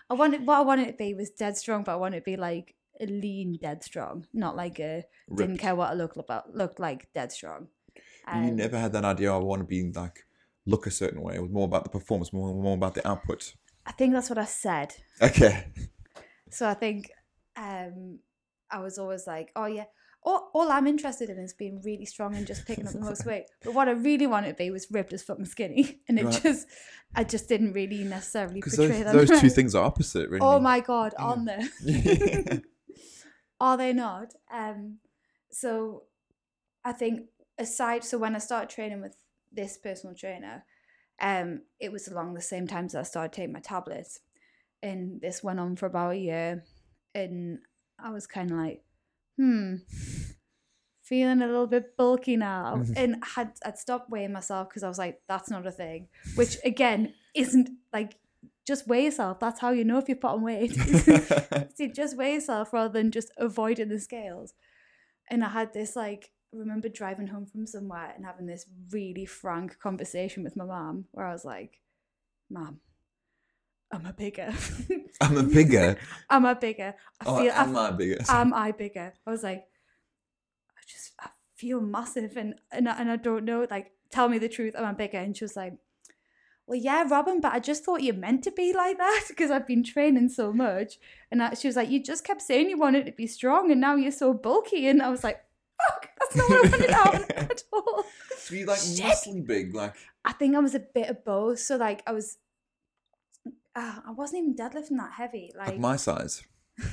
I wanted what I wanted it to be was dead strong, but I wanted it to be like a lean dead strong, not like a didn't Ripped. care what I looked about looked like dead strong. But you Um, never had that idea, I want to be like, look a certain way. It was more about the performance, more, more about the output. I think that's what I said. Okay. So I think um, I was always like, oh yeah, all, all I'm interested in is being really strong and just picking up the most weight. But what I really wanted to be was ripped as fucking skinny, and it Right. just, I just didn't really necessarily Because portray those, them. those two things are opposite, really. Oh my god, aren't Yeah. they? Are they not? Um, so I think aside, so when I started training with this personal trainer, um, it was along the same time as I started taking my tablets, and this went on for about a year, and I was kind of like, hmm, feeling a little bit bulky now, and had I'd stopped weighing myself because I was like, that's not a thing, which again isn't like. Just weigh yourself. That's how you know if you put on weight. See, just weigh yourself rather than just avoiding the scales. And I had this like, I remember driving home from somewhere and having this really frank conversation with my mum where I was like, Mum, am I bigger? I'm a bigger. Am I bigger? I Oh, feel, am I, I bigger? am I bigger? I was like, I just, I feel massive and, and, I- and I don't know, like, tell me the truth. Am I bigger? And she was like, well, yeah, Robin, but I just thought you meant to be like that because I've been training so much. And I, she was like, you just kept saying you wanted to be strong and now you're so bulky. And I was like, fuck, that's not what I wanted to happen at all. So you like Shit. muscly big, like I think I was a bit of both. So like I was, uh, I wasn't even deadlifting that heavy. Like, like my size.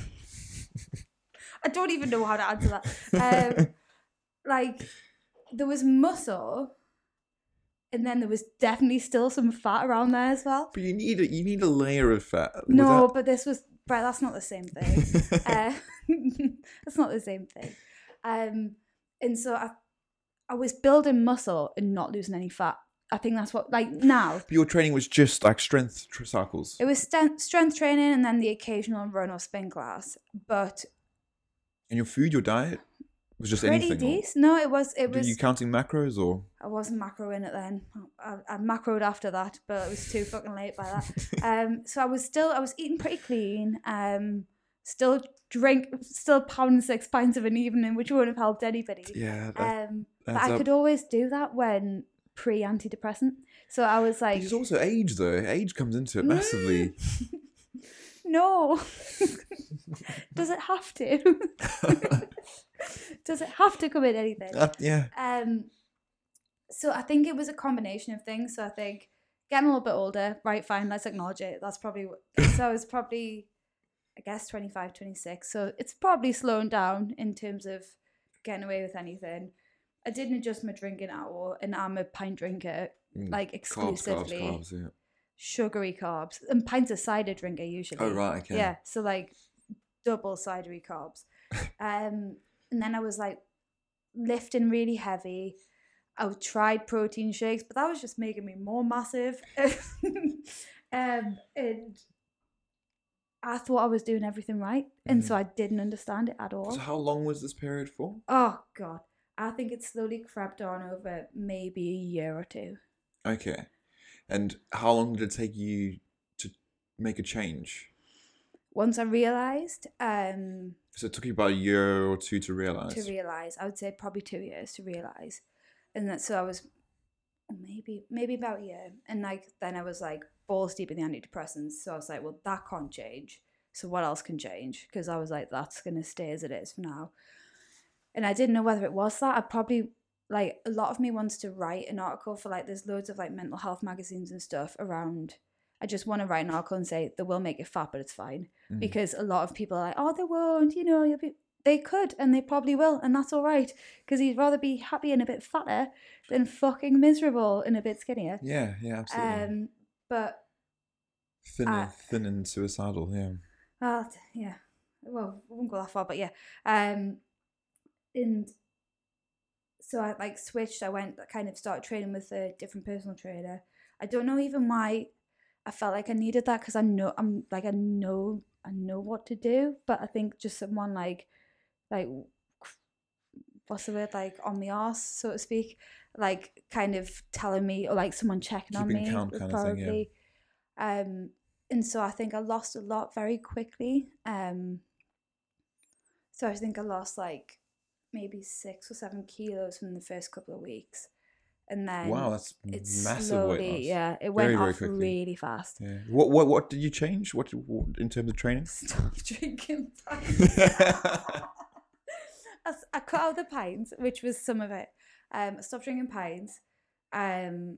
I don't even know how to answer that. Um, like there was muscle. And then there was definitely still some fat around there as well. But you need a you need a layer of fat. No, Without- but this was, right, that's not the same thing. uh, that's not the same thing. Um, and so I, I was building muscle and not losing any fat. I think that's what, like now, But your training was just like strength tr- cycles. it was st- strength training and then the occasional run or spin class. But And your food, your diet was just pretty anything. or- decent. No, it was, it Were was, you counting macros or? I wasn't macroing it then. I, I macroed after that, but it was too fucking late by that. Um, so I was still, I was eating pretty clean. Um, still drink, still pounding six pints of an evening, which wouldn't have helped anybody. Yeah. That, Um, but adds I up. could always do that when pre-antidepressant. So I was like, There's also age though. Age comes into it massively. no. Does it have to? Does it have to come in anything? Uh, yeah. Um, so I think it was a combination of things. So I think getting a little bit older, right, fine, let's acknowledge it. That's probably, what- so I was probably, I guess, twenty-five, twenty-six. So it's probably slowing down in terms of getting away with anything. I didn't adjust my drinking at all, and I'm a pint drinker, Mm. like Carbs, exclusively carbs, carbs. Yeah. sugary carbs, and pints of cider drinker usually. Oh right. Okay. Yeah, so like double cidery carbs. Um, and then I was like lifting really heavy. I tried protein shakes, but that was just making me more massive. um, and I thought I was doing everything right, and Mhm. so I didn't understand it at all. So how long was this period for? Oh God, I think it slowly crept on over maybe a year or two. Okay. And how long did it take you to make a change? Once I realised, um, So it took you about a year or two to realize. to realise, I would say probably two years to realise, and that so I was maybe maybe about a year, and like then I was like balls deep in the antidepressants, so I was like, well, that can't change. So what else can change? Because I was like, that's gonna stay as it is for now, and I didn't know whether it was that. I probably like a lot of me wants to write an article for like there's loads of like mental health magazines and stuff around. I just want to write an article and say they will make it fat, but it's fine. Mm. Because a lot of people are like, oh, they won't, you know, you'll be. They could, and they probably will, and that's all right. Because you'd rather be happy and a bit fatter than fucking miserable and a bit skinnier. Yeah, yeah, absolutely. Um, but thin, uh, thin and suicidal, yeah. well, yeah, well, I won't go that far, but yeah. Um, and so I like switched. I went, kind of started training with a different personal trainer. I don't know even why I felt like I needed that because I know I'm like I know I know what to do, but I think just someone like like what's the word, like on the arse, so to speak, like kind of telling me, or like someone checking on Keeping me count was kind of thing, yeah. probably um and so I think I lost a lot very quickly. Um, so I think I lost like maybe six or seven kilos from the first couple of weeks, and then Wow, that's it's massive slowly, weight loss. yeah, it Very, went very off quickly. really fast. Yeah. What what what did you change? What, what in terms of training? Stop drinking pints. I, s- I cut out the pints, which was some of it. Um, I stopped drinking pints. Um,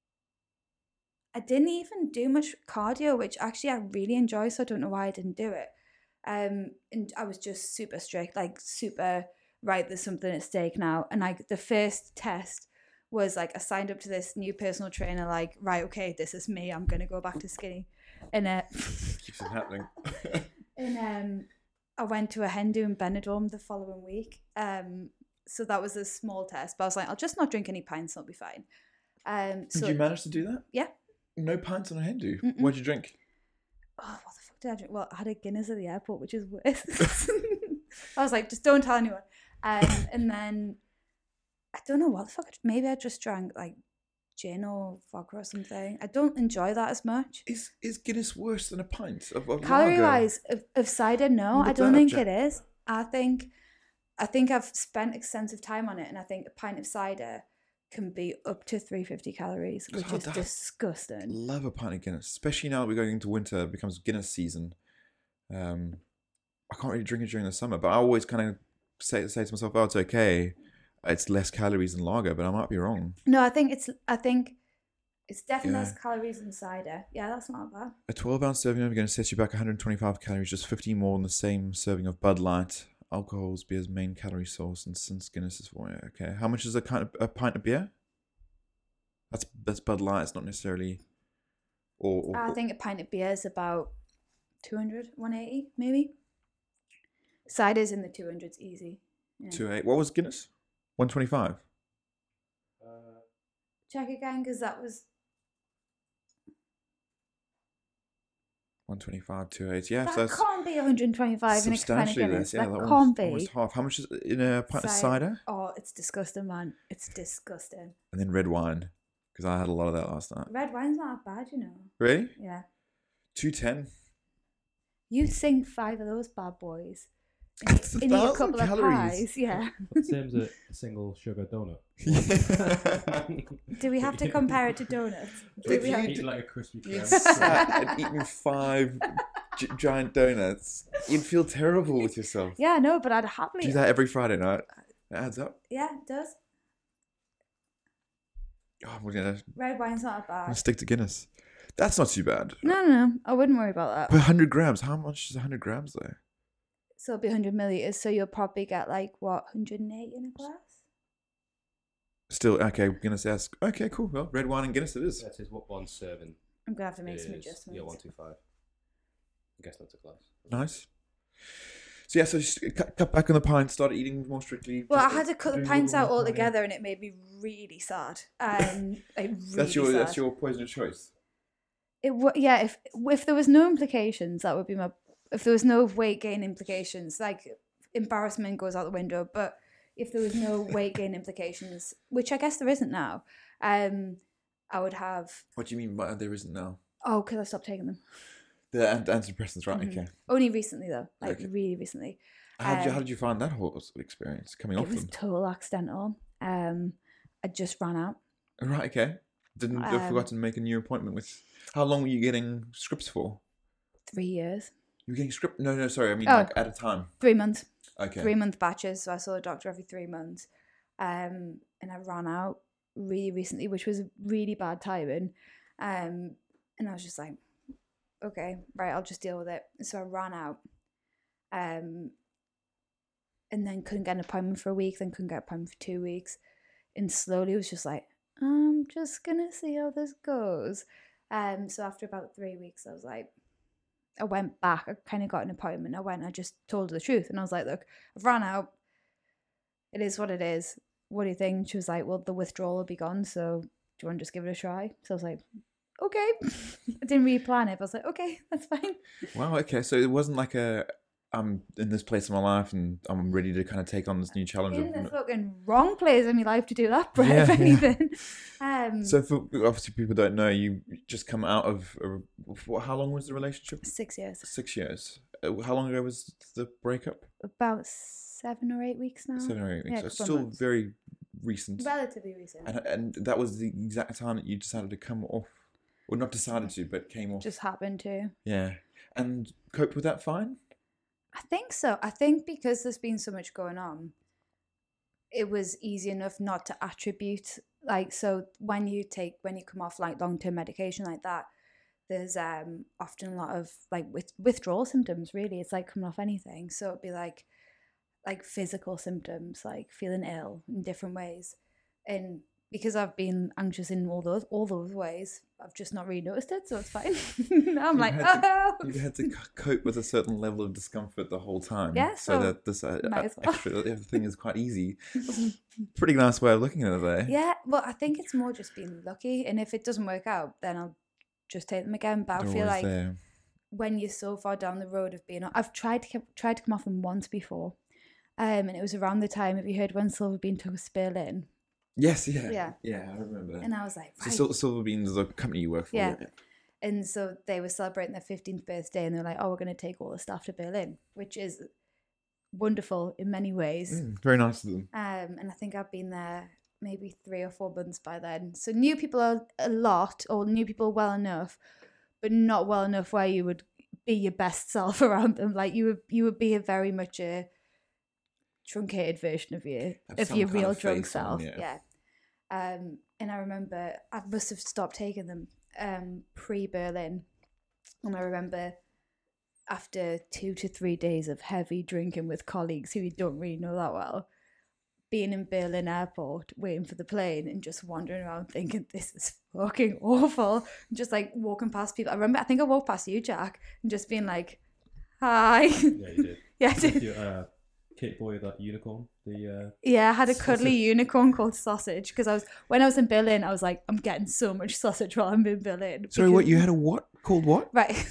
I didn't even do much cardio, which actually I really enjoy. So I don't know why I didn't do it. Um, and I was just super strict, like super right. There's something at stake now. And like the first test was like I signed up to this new personal trainer. Like, right, okay, this is me. I'm gonna go back to skinny. And uh, Keeps it happening. and um, I went to a hen do in Benidorm the following week. Um, so that was a small test, but I was like, I'll just not drink any pints, I'll be fine. Um, so Did you manage to do that? yeah. No pints on a Hindu. Mm-mm. What'd you drink? Oh, what the fuck did I drink? Well, I had a Guinness at the airport, which is worse. I was like, just don't tell anyone. Um, and then I don't know what the fuck. I- Maybe I just drank like gin or vodka or something. I don't enjoy that as much. Is is Guinness worse than a pint of, of Calorie lager? wise, of, of cider, no, Look I at don't that, think Jack. it is. I think, I think I've spent extensive time on it, and I think a pint of cider can be up to three hundred fifty calories, which Oh, is that's- disgusting. Love a pint of Guinness, especially now that we're going into winter. It becomes Guinness season. Um, I can't really drink it during the summer, but I always kind of say say to myself, "Oh, it's okay. It's less calories than lager," but I might be wrong. No, I think it's, I think it's definitely Yeah. less calories than cider. Yeah, that's not bad. A twelve ounce serving of Guinness sets you back one hundred twenty-five calories, just fifteen more than the same serving of Bud Light. Alcohol is beer's main calorie source, and since Guinness is for it, okay. How much is a kind of a pint of beer? That's that's Bud Light. It's not necessarily. Or, or I think a pint of beer is about two hundred, one eighty maybe. Cider's in the two hundreds easy. Yeah. two eight. What was Guinness? One twenty five. Uh, Check again, because that was One twenty five, two eight. Yeah, that so that's can't be one hundred twenty-five in a pint of substantially Guinness. less. Yeah, that that can't one's be. almost half. How much is in a pint of cider? Oh, it's disgusting, man. It's disgusting. And then red wine, because I had a lot of that last night. Red wine's not bad, you know. Really? Yeah. Two ten. You sing five of those bad boys. And, That's a and eat a thousand couple calories. of pies. Yeah. the same as a single sugar donut. Do we have to compare it to donuts? Do If we you have Eat to- like a Krispy You Kreme. sat and eaten five gi- giant donuts. You'd feel terrible with yourself. Yeah, no, but I'd happily. Do that every Friday night. It adds up. Yeah, it does. Oh, we're gonna, Red wine's not gonna bad. stick to Guinness. That's not too bad. No, no, no. I wouldn't worry about that. But one hundred grams. How much is one hundred grams though? So it'll be one hundred milliliters. So you'll probably get like what, one hundred eight in a glass? Still okay. Guinness ask. Okay, cool. Well, red wine and Guinness it is. That is what one serving I'm gonna have to make some is. adjustments. Yeah, one two five. I guess that's a glass. Nice. So yeah, so just cut, cut back on the pints, started eating more strictly. Well, I just- had to cut the doing pints all out the cardio. altogether, and it made me really sad. Um, like really That's your sad. that's your poison of choice. It w- yeah. If if there was no implications, that would be my. If there was no weight gain implications, like embarrassment goes out the window. But if there was no weight gain implications, which I guess there isn't now, um, I would have. What do you mean by there isn't now? Oh, because I stopped taking them. The ant- antidepressants, right? Mhm. Okay. Only recently though, like Okay. really recently. How did you Um, how did you find that whole experience coming It off was them? total accidental. Um, I just ran out. Right. Okay. Didn't I Um, forgot to make a new appointment with. How long were you getting scripts for? Three years, You were getting script? No, no. Sorry. I mean, Oh. like at a time. three months. Okay. Three month batches, so I saw a doctor every three months. Um, and I ran out really recently, which was really bad timing. Um, and I was just like, okay, right, I'll just deal with it. So I ran out. Um, and then couldn't get an appointment for a week, then couldn't get an appointment for two weeks. And slowly it was just like, I'm just gonna see how this goes. Um, so after about three weeks, I was like, I went back. I kind of got an appointment. I went. I just told her the truth, and I was like, "Look, I've ran out. It is what it is. What do you think?" She was like, "Well, the withdrawal will be gone. So do you want to just give it a try?" So I was like, "Okay." I didn't really plan it, but I was like, "Okay, that's fine." Wow. Okay. So it wasn't like a I'm in this place in my life and I'm ready to kind of take on this new challenge. In the Of, fucking wrong place in my life to do that, Brett. Yeah, if yeah. anything. Um, so for obviously people don't know, you just come out of a What, how long was the relationship? Six years. Six years. Uh, How long ago was the breakup? About seven or eight weeks now. Seven or eight weeks. Yeah, so it's couple of still months. very recent. Relatively recent. And, and that was the exact time that you decided to come off. Well, not decided to, but came off. Just happened to. Yeah. And coped with that fine? I think so. I think because there's been so much going on, it was easy enough not to attribute, like, so when you take, when you come off like long-term medication like that, there's um often a lot of like with, withdrawal symptoms, really. It's like coming off anything. So it'd be like, like physical symptoms, like feeling ill in different ways. And because I've been anxious in all those all those ways, I've just not really noticed it, so it's fine. I'm You like, had to- oh. You had to c- cope with a certain level of discomfort the whole time. Yeah, So, so that this uh, might uh, as well. extra thing is quite easy. Pretty nice way of looking at it there. Yeah, well, I think it's more just being lucky, and if it doesn't work out, then I'll just take them again. But They're I feel always like there. when you're so far down the road of being, I've tried to ke- tried to come off them once before, um, and it was around the time. Have you heard when Silverbean took us to Berlin? Yes, yeah. Yeah. Yeah, I remember. And I was like, So right. Sil- Silverbean is a company you work for. Yeah. And so they were celebrating their fifteenth birthday, and they were like, "Oh, we're going to take all the staff to Berlin," which is wonderful in many ways. Mm, very nice of them. Um, and I think I've been there maybe three or four months by then. So knew people a, a lot, or knew people well enough, but not well enough where you would be your best self around them. Like you would, you would be a very much a truncated version of you, Have of some your kind real of drunk face on, self. yeah. Yeah. Um, and I remember I must have stopped taking them um, pre-Berlin, and I remember after two to three days of heavy drinking with colleagues who you don't really know that well, being in Berlin airport waiting for the plane and just wandering around thinking this is fucking awful, and just like walking past people. I remember I think I walked past you, Jack, and just being like, hi. Yeah, you did. Yeah, I With did. your, uh, Kate Boy, that unicorn. The uh, Yeah, I had a cuddly Sausage. unicorn called Sausage because I was when I was in Berlin, I was like, I'm getting so much sausage while I'm in Berlin. Sorry, what? because- You had a what? Called what? Right.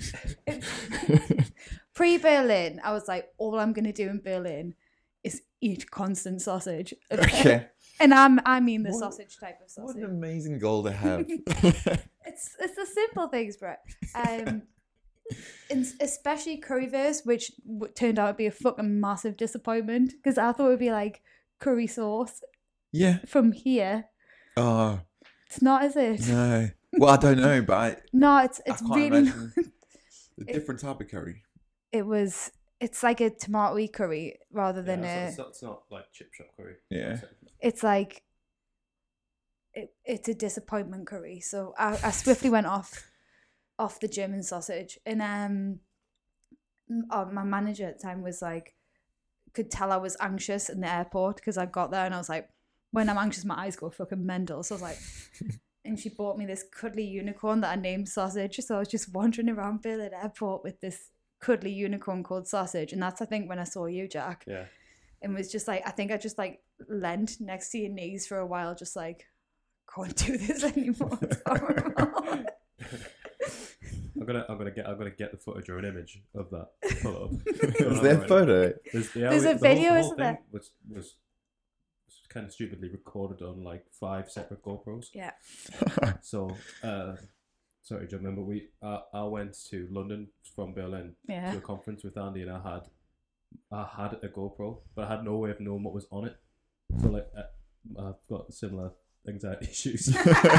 Pre-Berlin, I was like, all I'm gonna do in Berlin is eat constant sausage. Okay. And I'm I mean the What- sausage type of What sausage. an amazing goal to have. It's it's the simple things, Brett. Um, and especially currywurst, which w- turned out to be a fucking massive disappointment because I thought it would be like curry sauce Yeah. from here. Oh, It's not, is it? no. Well, I don't know, but I, No, it's I it's can't really. imagine a It- different type of curry. It was. It's like a tomato curry rather than yeah, a. it's, not, it's not like chip shop curry. Yeah. It's like. It, it's a disappointment curry. So I, I swiftly went off, off the German sausage, and um, m- oh, my manager at the time was like, could tell I was anxious in the airport because I got there and I was like, when I'm anxious, my eyes go fucking mental. So I was like. And she bought me this cuddly unicorn that I named Sausage. So I was just wandering around Berlin Airport with this cuddly unicorn called Sausage. And that's, I think, when I saw you, Jack. Yeah. And was just like, I think I just like leant next to your knees for a while, just like, can't do this anymore. It's horrible. I'm gonna, I'm gonna get, I'm gonna get the footage or an image of that. Pull it up. Is there a photo? There's, yeah, There's we- a the whole- video, the whole isn't there? thing Was was was kind of stupidly recorded on like five separate GoPros. Yeah. So, uh, sorry, John, remember we, uh, I went to London from Berlin Yeah. to a conference with Andy, and I had, I had a GoPro, but I had no way of knowing what was on it. So like, uh, I've got similar anxiety issues.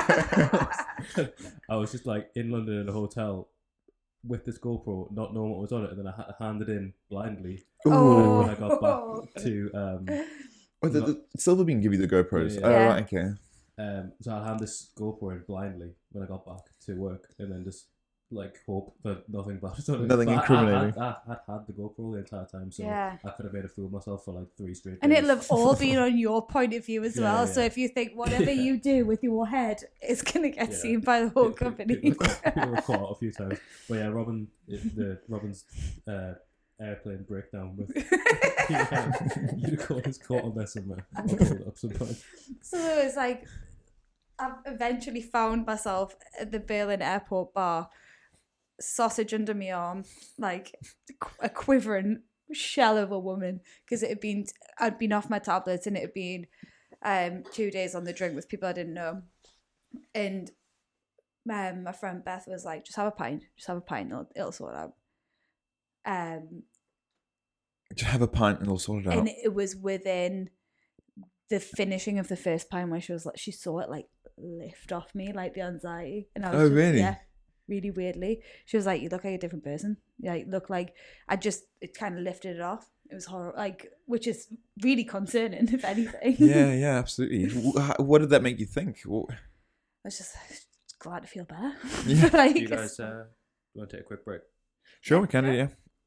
I was just like in London in a hotel with this GoPro, not knowing what was on it, and then I ha- handed in blindly Oh. when I got back to. Um, Oh, the, the Silverbean give you the GoPros. Yeah, Oh, yeah. right, okay. Um, so I hand this GoPro in blindly when I got back to work, and then just like hope that nothing bad was on it. Nothing But I- incriminating. I, I, I had had the GoPro the entire time, so Yeah. I could have made a fool of myself for like three straight days. And it'll have all been on your point of view as Yeah, well. yeah. So if you think whatever Yeah. you do with your head is going to get Yeah. seen by the whole People- company. People were caught, people were caught a few times. But yeah, Robin, the Robin's uh, airplane breakdown with the unicorn is caught on there somewhere. I'll pull it up some point. So it was like, I've eventually found myself at the Berlin airport bar, sausage under my arm, like a quivering shell of a woman, because it had been, I'd been off my tablets and it had been um, two days on the drink with people I didn't know. And um, my friend Beth was like, just have a pint, just have a pint, it'll, it'll sort out. Um, Just have a pint and it'll sort it out. and it was within the finishing of the first pint where she was like, she saw it like lift off me, like the anxiety. And I was Oh, just, really? Yeah, really weirdly. She was like, you look like a different person. Yeah, you look like, I just, it kind of lifted it off. It was horrible, like, which is really concerning, if anything. Yeah, yeah, absolutely. Wh- What did that make you think? Wh- I was just glad to feel better. Yeah. Like, Do you guys uh, want to take a quick break? Sure, we can do, yeah.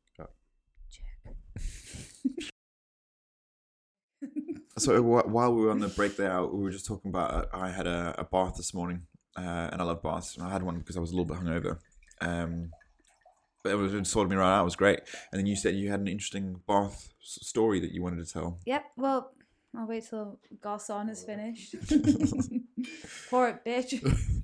So wh- while we were on the break there, we were just talking about, uh, I had a, a bath this morning, uh, and I love baths. And I had one because I was a little bit hungover. Um, but it, was, it sorted me right out. It was great. And then you said you had an interesting bath s- story that you wanted to tell. Yep, well, I'll wait till Garcon is finished. Pour it, bitch.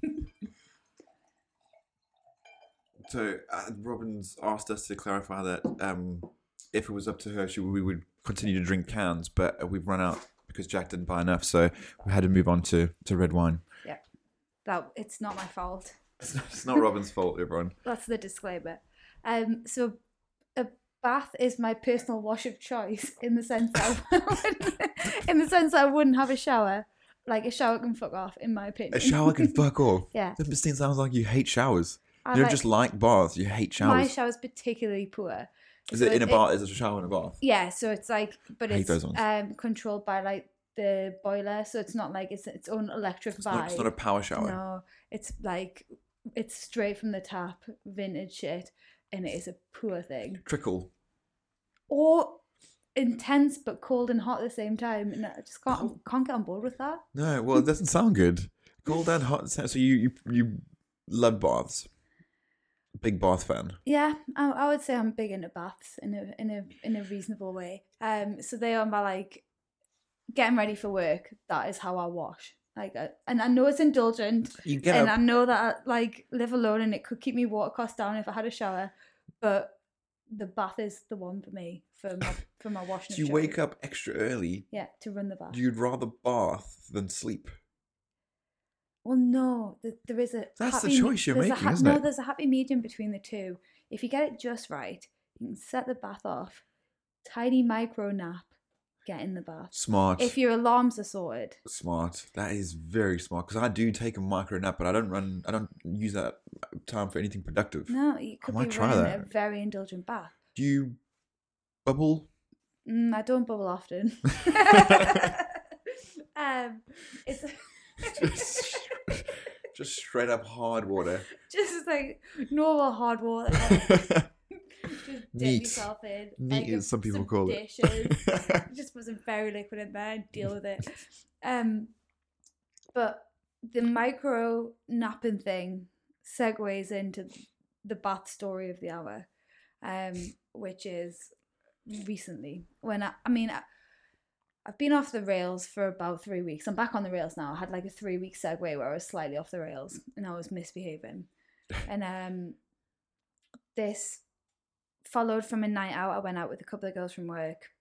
So uh, Robin's asked us to clarify that um, if it was up to her, she we would continue to drink cans, but uh, we've run out because Jack didn't buy enough, so we had to move on to, to red wine. That it's not my fault. It's not, it's not Robin's fault, everyone. That's the disclaimer. Um, so a bath is my personal wash of choice in the sense that I wouldn't, in the sense that I wouldn't have a shower. Like a shower can fuck off, in my opinion. A shower can fuck off. Yeah. That sounds like you hate showers. I You don't like- just like baths, you hate My showers. shower's particularly poor. Is So it in a bath? Is it a shower in a bath? Yeah, so it's like, but Hate it's those ones. um controlled by like the boiler, so it's not like it's its own electric It's vibe. not, it's not a power shower. No, it's like it's straight from the tap, vintage shit, and it is a poor thing. Trickle. Or intense but cold and hot at the same time, and I just can't Oh. can't get on board with that. No, well, it doesn't sound good. Cold and hot. So you you you love baths. Big bath fan. Yeah, I, I would say I'm big into baths in a in a in a reasonable way. Um, so they are my like getting ready for work. That is how I wash. Like, I, and I know it's indulgent, You get and up. I know that I like live alone, and it could keep me water costs down if I had a shower. But the bath is the one for me for my for my washing. Do you of wake showers. up extra early? Yeah, to run the bath. You'd rather bath than sleep. Well, no, th- there is a. That's the happy- choice you're there's a making, ha- isn't no, it? there's a happy medium between the two. If you get it just right, you can set the bath off, tiny micro nap, get in the bath. Smart. If your alarms are sorted, Smart. That is very smart. Because I do take a micro nap, but I don't run. I don't use that time for anything productive. no, you could might be try running that. a very indulgent bath. Do you bubble? Mm, I don't bubble often. um, it's just, just straight up hard water. just like normal hard water. Just dip Neat. yourself in. Neat, like, as some people some call it. dishes. Just put some very liquid in there and deal with it. Um, but the micro napping thing segues into the bath story of the hour, um, which is recently when I, I mean, I, I've been off the rails for about three weeks. I'm back on the rails now. I had like a three week segue where I was slightly off the rails and I was misbehaving, and um, this followed from a night out. I went out with a couple of girls from work.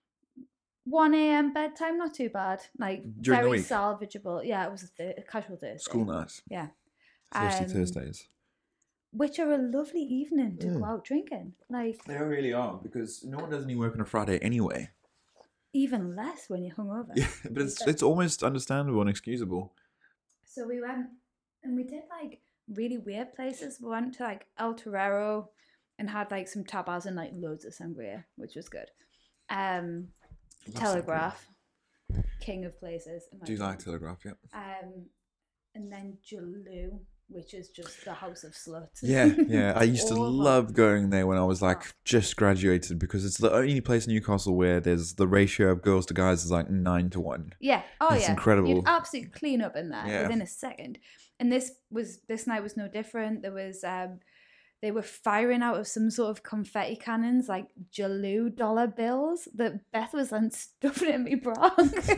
one a.m. bedtime, not too bad. Like During the very week? salvageable. Yeah, it was a, th- a casual Thursday. School nights. Yeah. Thirsty Um, Thursdays. Which are a lovely evening to Mm. go out drinking. Like They really are because no one does any work on a Friday anyway. even less when you're hungover. Yeah, but it's it's almost understandable and excusable. So we went and we did like really weird places. We went to like El Torero and had like some tapas and like loads of sangria, which was good. Um, Love Telegraph, king of places. in my Do you like opinion. Telegraph? Yeah. Um, and then Jaloo, which is just the house of sluts. Yeah, yeah. I used to All of them. love going there when I was like just graduated because it's the only place in Newcastle where there's the ratio of girls to guys is like nine to one. Yeah. Oh, It's yeah. incredible. You'd absolutely clean up in there Yeah. within a second. And this was this night was no different. There was um, they were firing out of some sort of confetti cannons, like Jaloo dollar bills that Beth was then stuffing in me bra.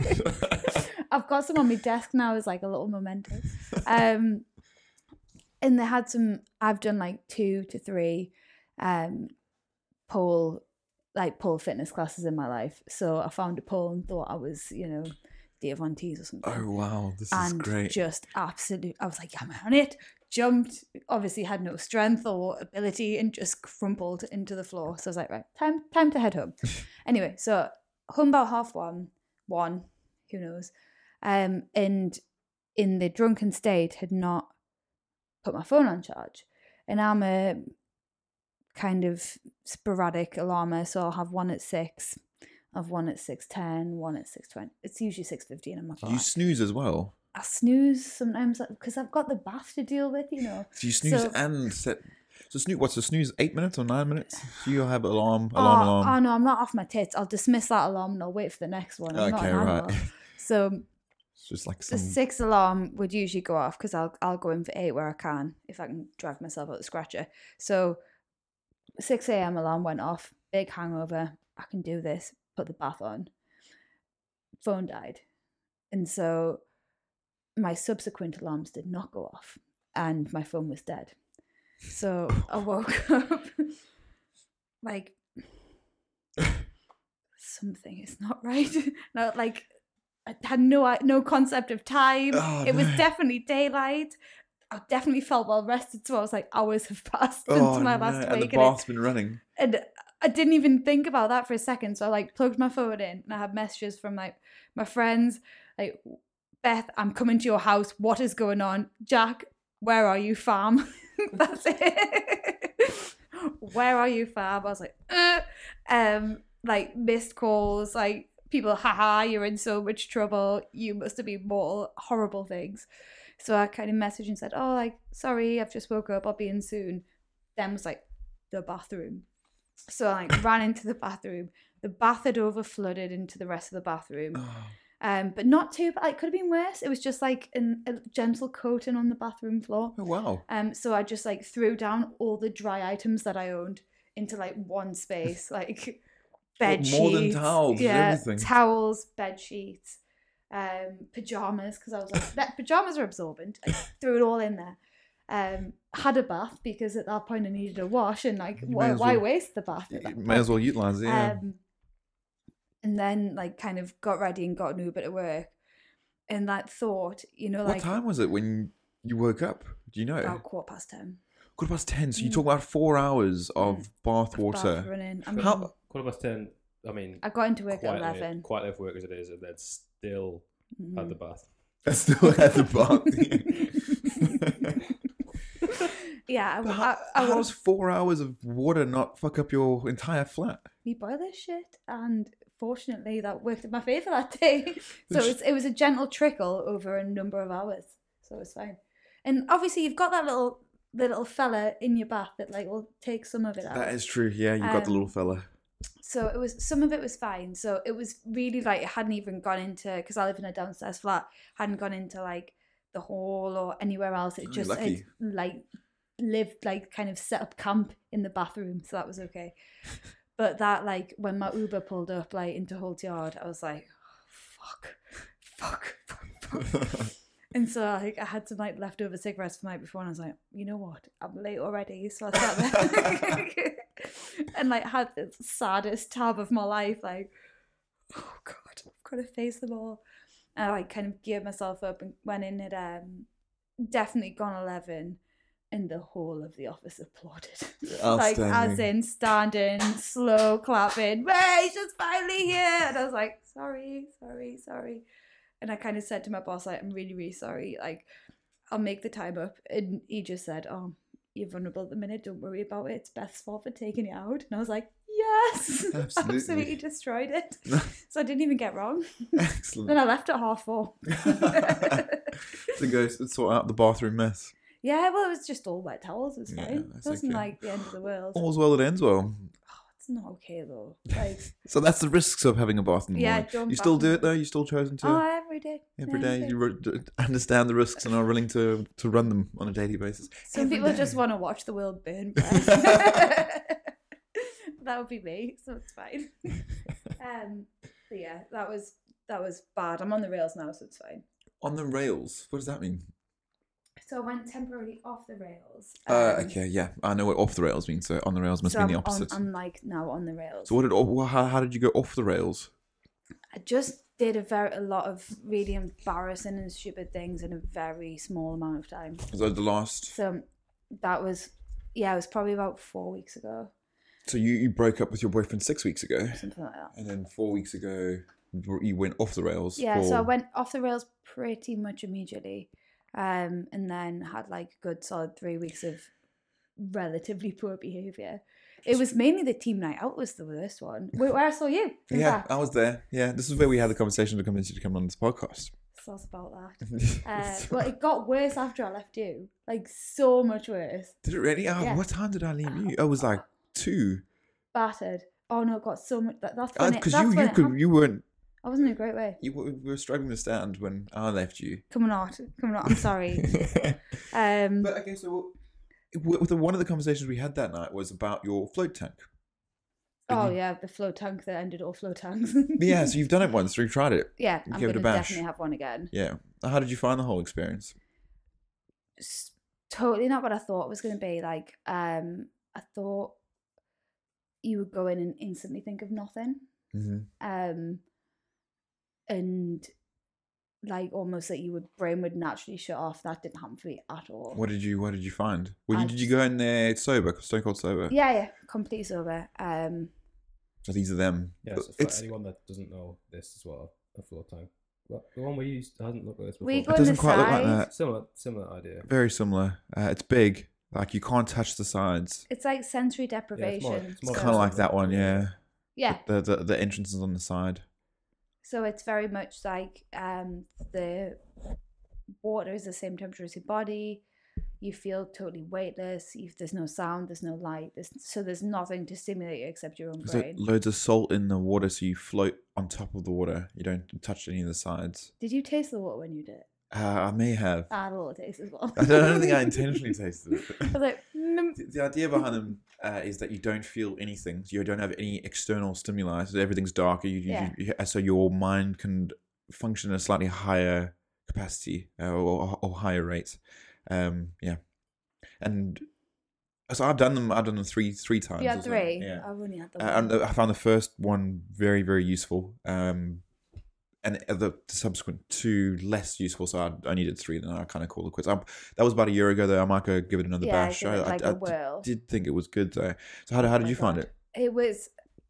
I've got some on my desk now as like a little memento. Um, and they had some. I've done like two to three um, pole like pole fitness classes in my life. So I found a pole and thought I was, you know, Dave on Tees or something. Oh wow, this is and great. just absolute. I was like, I'm on it. jumped, obviously had no strength or ability, and just crumpled into the floor. So I was like, right, time time to head home. Anyway, so home about half one, one, who knows, um, and in the drunken state had not put my phone on charge. And I'm a kind of sporadic alarmer, so I'll have one at six, I'll have one at six ten, one at six twenty. It's usually six fifteen. I'm not Do gonna you lie. snooze as well? I snooze sometimes because I've got the bath to deal with, you know. So you snooze So- and set. So snooze. What's the snooze? Eight minutes or nine minutes? So you have alarm, alarm, oh, alarm. Oh no, I'm not off my tits. I'll dismiss that alarm and I'll wait for the next one. I'm not Okay, an right. animal. So It's just like the some. six alarm would usually go off because I'll I'll go in for eight where I can if I can drag myself out the scratcher. So six a.m. alarm went off. Big hangover. I can do this. Put the bath on. Phone died, and so my subsequent alarms did not go off, and my phone was dead. So I woke up like something is not right. No, like I had no no concept of time. Oh, it was no. definitely daylight. I definitely felt well rested, so I was like, hours have passed Oh, since my no, last and the wake. bath's been running. And I didn't even think about that for a second. So I like plugged my phone in and I had messages from like my friends, like, Beth, I'm coming to your house. What is going on? Jack, where are you, fam? That's it. Where are you, fam? I was like, uh. um, like missed calls, like people, haha, you're in so much trouble. You must have been more horrible things. So I kind of messaged and said, oh, like, sorry, I've just woke up. I'll be in soon. Then was like, the bathroom. So I like ran into the bathroom. The bath had over flooded into the rest of the bathroom. Oh. Um, but not too bad. It could have been worse. It was just like an, a gentle coating on the bathroom floor. Oh, wow. Um, so I just like threw down all the dry items that I owned into like one space, like bed What, more than sheets, towels, yeah, everything? towels, bed sheets, um, pajamas, because I was like, that pajamas are absorbent. I threw it all in there. Um, had a bath because at that point I needed a wash, and like, You why, may as why well- waste the bath? at You that may as point? well utilize it, yeah. Um, and then like kind of got ready and got an Uber to work, and that thought, you know, what like time was it when you woke up? Do you know? about quarter past ten. Quarter past ten. So you Mm. talk about four hours of Mm. bath Bath water. running. I mean, How? Quarter past ten. I mean, I got into work quite at eleven. late, quite late for work as it is, and then still Mhm. had the bath. I still had the bath. Yeah, I, But I, how, I, how I does four hours of water not fuck up your entire flat? we boiler shit, and fortunately that worked in my favour that day. So Which- it was, it was a gentle trickle over a number of hours, so it was fine. And obviously you've got that little the little fella in your bath that like will take some of it out. That is true. Yeah, you got the Um, little fella. So it was, some of it was fine. So it was really like, it hadn't even gone into, because I live in a downstairs flat, hadn't gone into like the hall or anywhere else. It Oh, just lucky. it like lived like kind of set up camp in the bathroom, so that was okay. But that like when my Uber pulled up like into Holt Yard, I was like, oh, fuck, fuck, fuck, fuck. And so like I had some like leftover cigarettes from the night before, and I was like, you know what, I'm late already. So I sat there and like had the saddest tab of my life, like, oh god, I've got to face them all. And I like kind of geared myself up and went in at um definitely gone eleven, and the whole of the office applauded. Like as Outstanding. in standing, slow clapping, Ray, she's finally here. And I was like, sorry, sorry, sorry. And I kind of said to my boss, like, I'm really, really sorry. Like, I'll make the time up. And he just said, oh, you're vulnerable at the minute. Don't worry about it. It's Beth's fault for taking it out. And I was like, yes, Absolutely. absolutely destroyed it. So I didn't even get wrong. Excellent. Then I left at half four. To go s- sort out the bathroom mess. Yeah, well, it was just all wet towels. It was Yeah, fine. It that's wasn't okay. like the end of the world. All's well that ends well. It's not okay though. Like, So that's the risks of having a bath in the yeah, morning. don't You still bath do in it though? You still chosen to? oh, every day. Every Yeah, day you re- d- understand the risks and are willing to, to run them on a daily basis. Some Every people just day. want to watch the world burn. That would be me, so it's fine. Um, but yeah, that was that was bad. I'm on the rails now, so it's fine. On the rails. What does that mean? So I went temporarily off the rails. Uh, um, okay, yeah. I know what off the rails means. So on the rails must so mean the I'm on- opposite. I'm like now on the rails. So what did? oh, How, how did you go off the rails? I just did a very a lot of really embarrassing and stupid things in a very small amount of time. Was that the last? So that was, yeah, it was probably about four weeks ago, So you, you broke up with your boyfriend six weeks ago, something like that. and then four weeks ago you went off the rails. Yeah, for... so I went off the rails pretty much immediately, um, and then had like a good solid three weeks of relatively poor behaviour. It was mainly the team night out was the worst one. Where, where I saw you. in Yeah, fact. I was there. Yeah, this is where we had the conversation to convince you to come on this podcast. So it's about that. Uh, well, it got worse after I left you. Like, so much worse. Did it really? Oh, Yeah. what time did I leave you? I was like two. Battered. Oh no, it got so much. That, that's when it, Because that's Uh, you when you it could happened. you weren't I wasn't in a great way. you were, were struggling to stand when I left you. Come on, come on. I'm sorry. um, But okay, so w- with the, one of the conversations we had that night was about your float tank. oh you- yeah, the flow tank that ended all flow tanks. Yeah, so you've done it once. So you've tried it. yeah, You I'm gave it gonna a bash. definitely have one again. Yeah. How did you find the whole experience? S- totally not what I thought it was going to be. Like, um, I thought you would go in and instantly think of nothing, Mm-hmm. um, and like almost that your brain would naturally shut off. That didn't happen for me at all. What did you What did you find? Well, I you, did you just- go in there sober, stone cold sober? Yeah, yeah, completely sober. Um, So these are them. Yeah, But so for it's anyone that doesn't know this as well, a float tank. Well, the one we used hasn't looked like this before. we It go in doesn't the quite look like side. that. Similar, similar idea. Very similar. Uh, it's big. Like you can't touch the sides. It's like sensory Yeah, it's more- deprivation. it's It's more so- kind of like that one, yeah. yeah. The the the entrance is on the side. So it's very much like um, the water is the same temperature as your body. You feel totally weightless. You, there's no sound. There's no light. There's, so there's nothing to stimulate you except your own There's like brain. loads of salt in the water, so you float on top of the water. You don't touch any of the sides. Did you taste the water when you did it? Uh, I may have. I had a little taste as well. I don't, I don't think I intentionally tasted it. I was like, mm. The, the idea behind them uh, is that you don't feel anything. You don't have any external stimuli. So everything's darker. You, you, Yeah. you, so your mind can function at a slightly higher capacity uh, or, or higher rate. Um, yeah, and so I've done them. I've done them three three times. You had as well. three. Yeah. I've only had the Uh, one. and I found the first one very, very useful, um, and the subsequent two less useful. So I, I needed three, then I kind of called it quits. I, that was about a year ago, though. I might go give it another Yeah, bash. give it I, like I- a I d- whirl. did think it was good, though. So how, did- how did Oh my you find God. it? It was,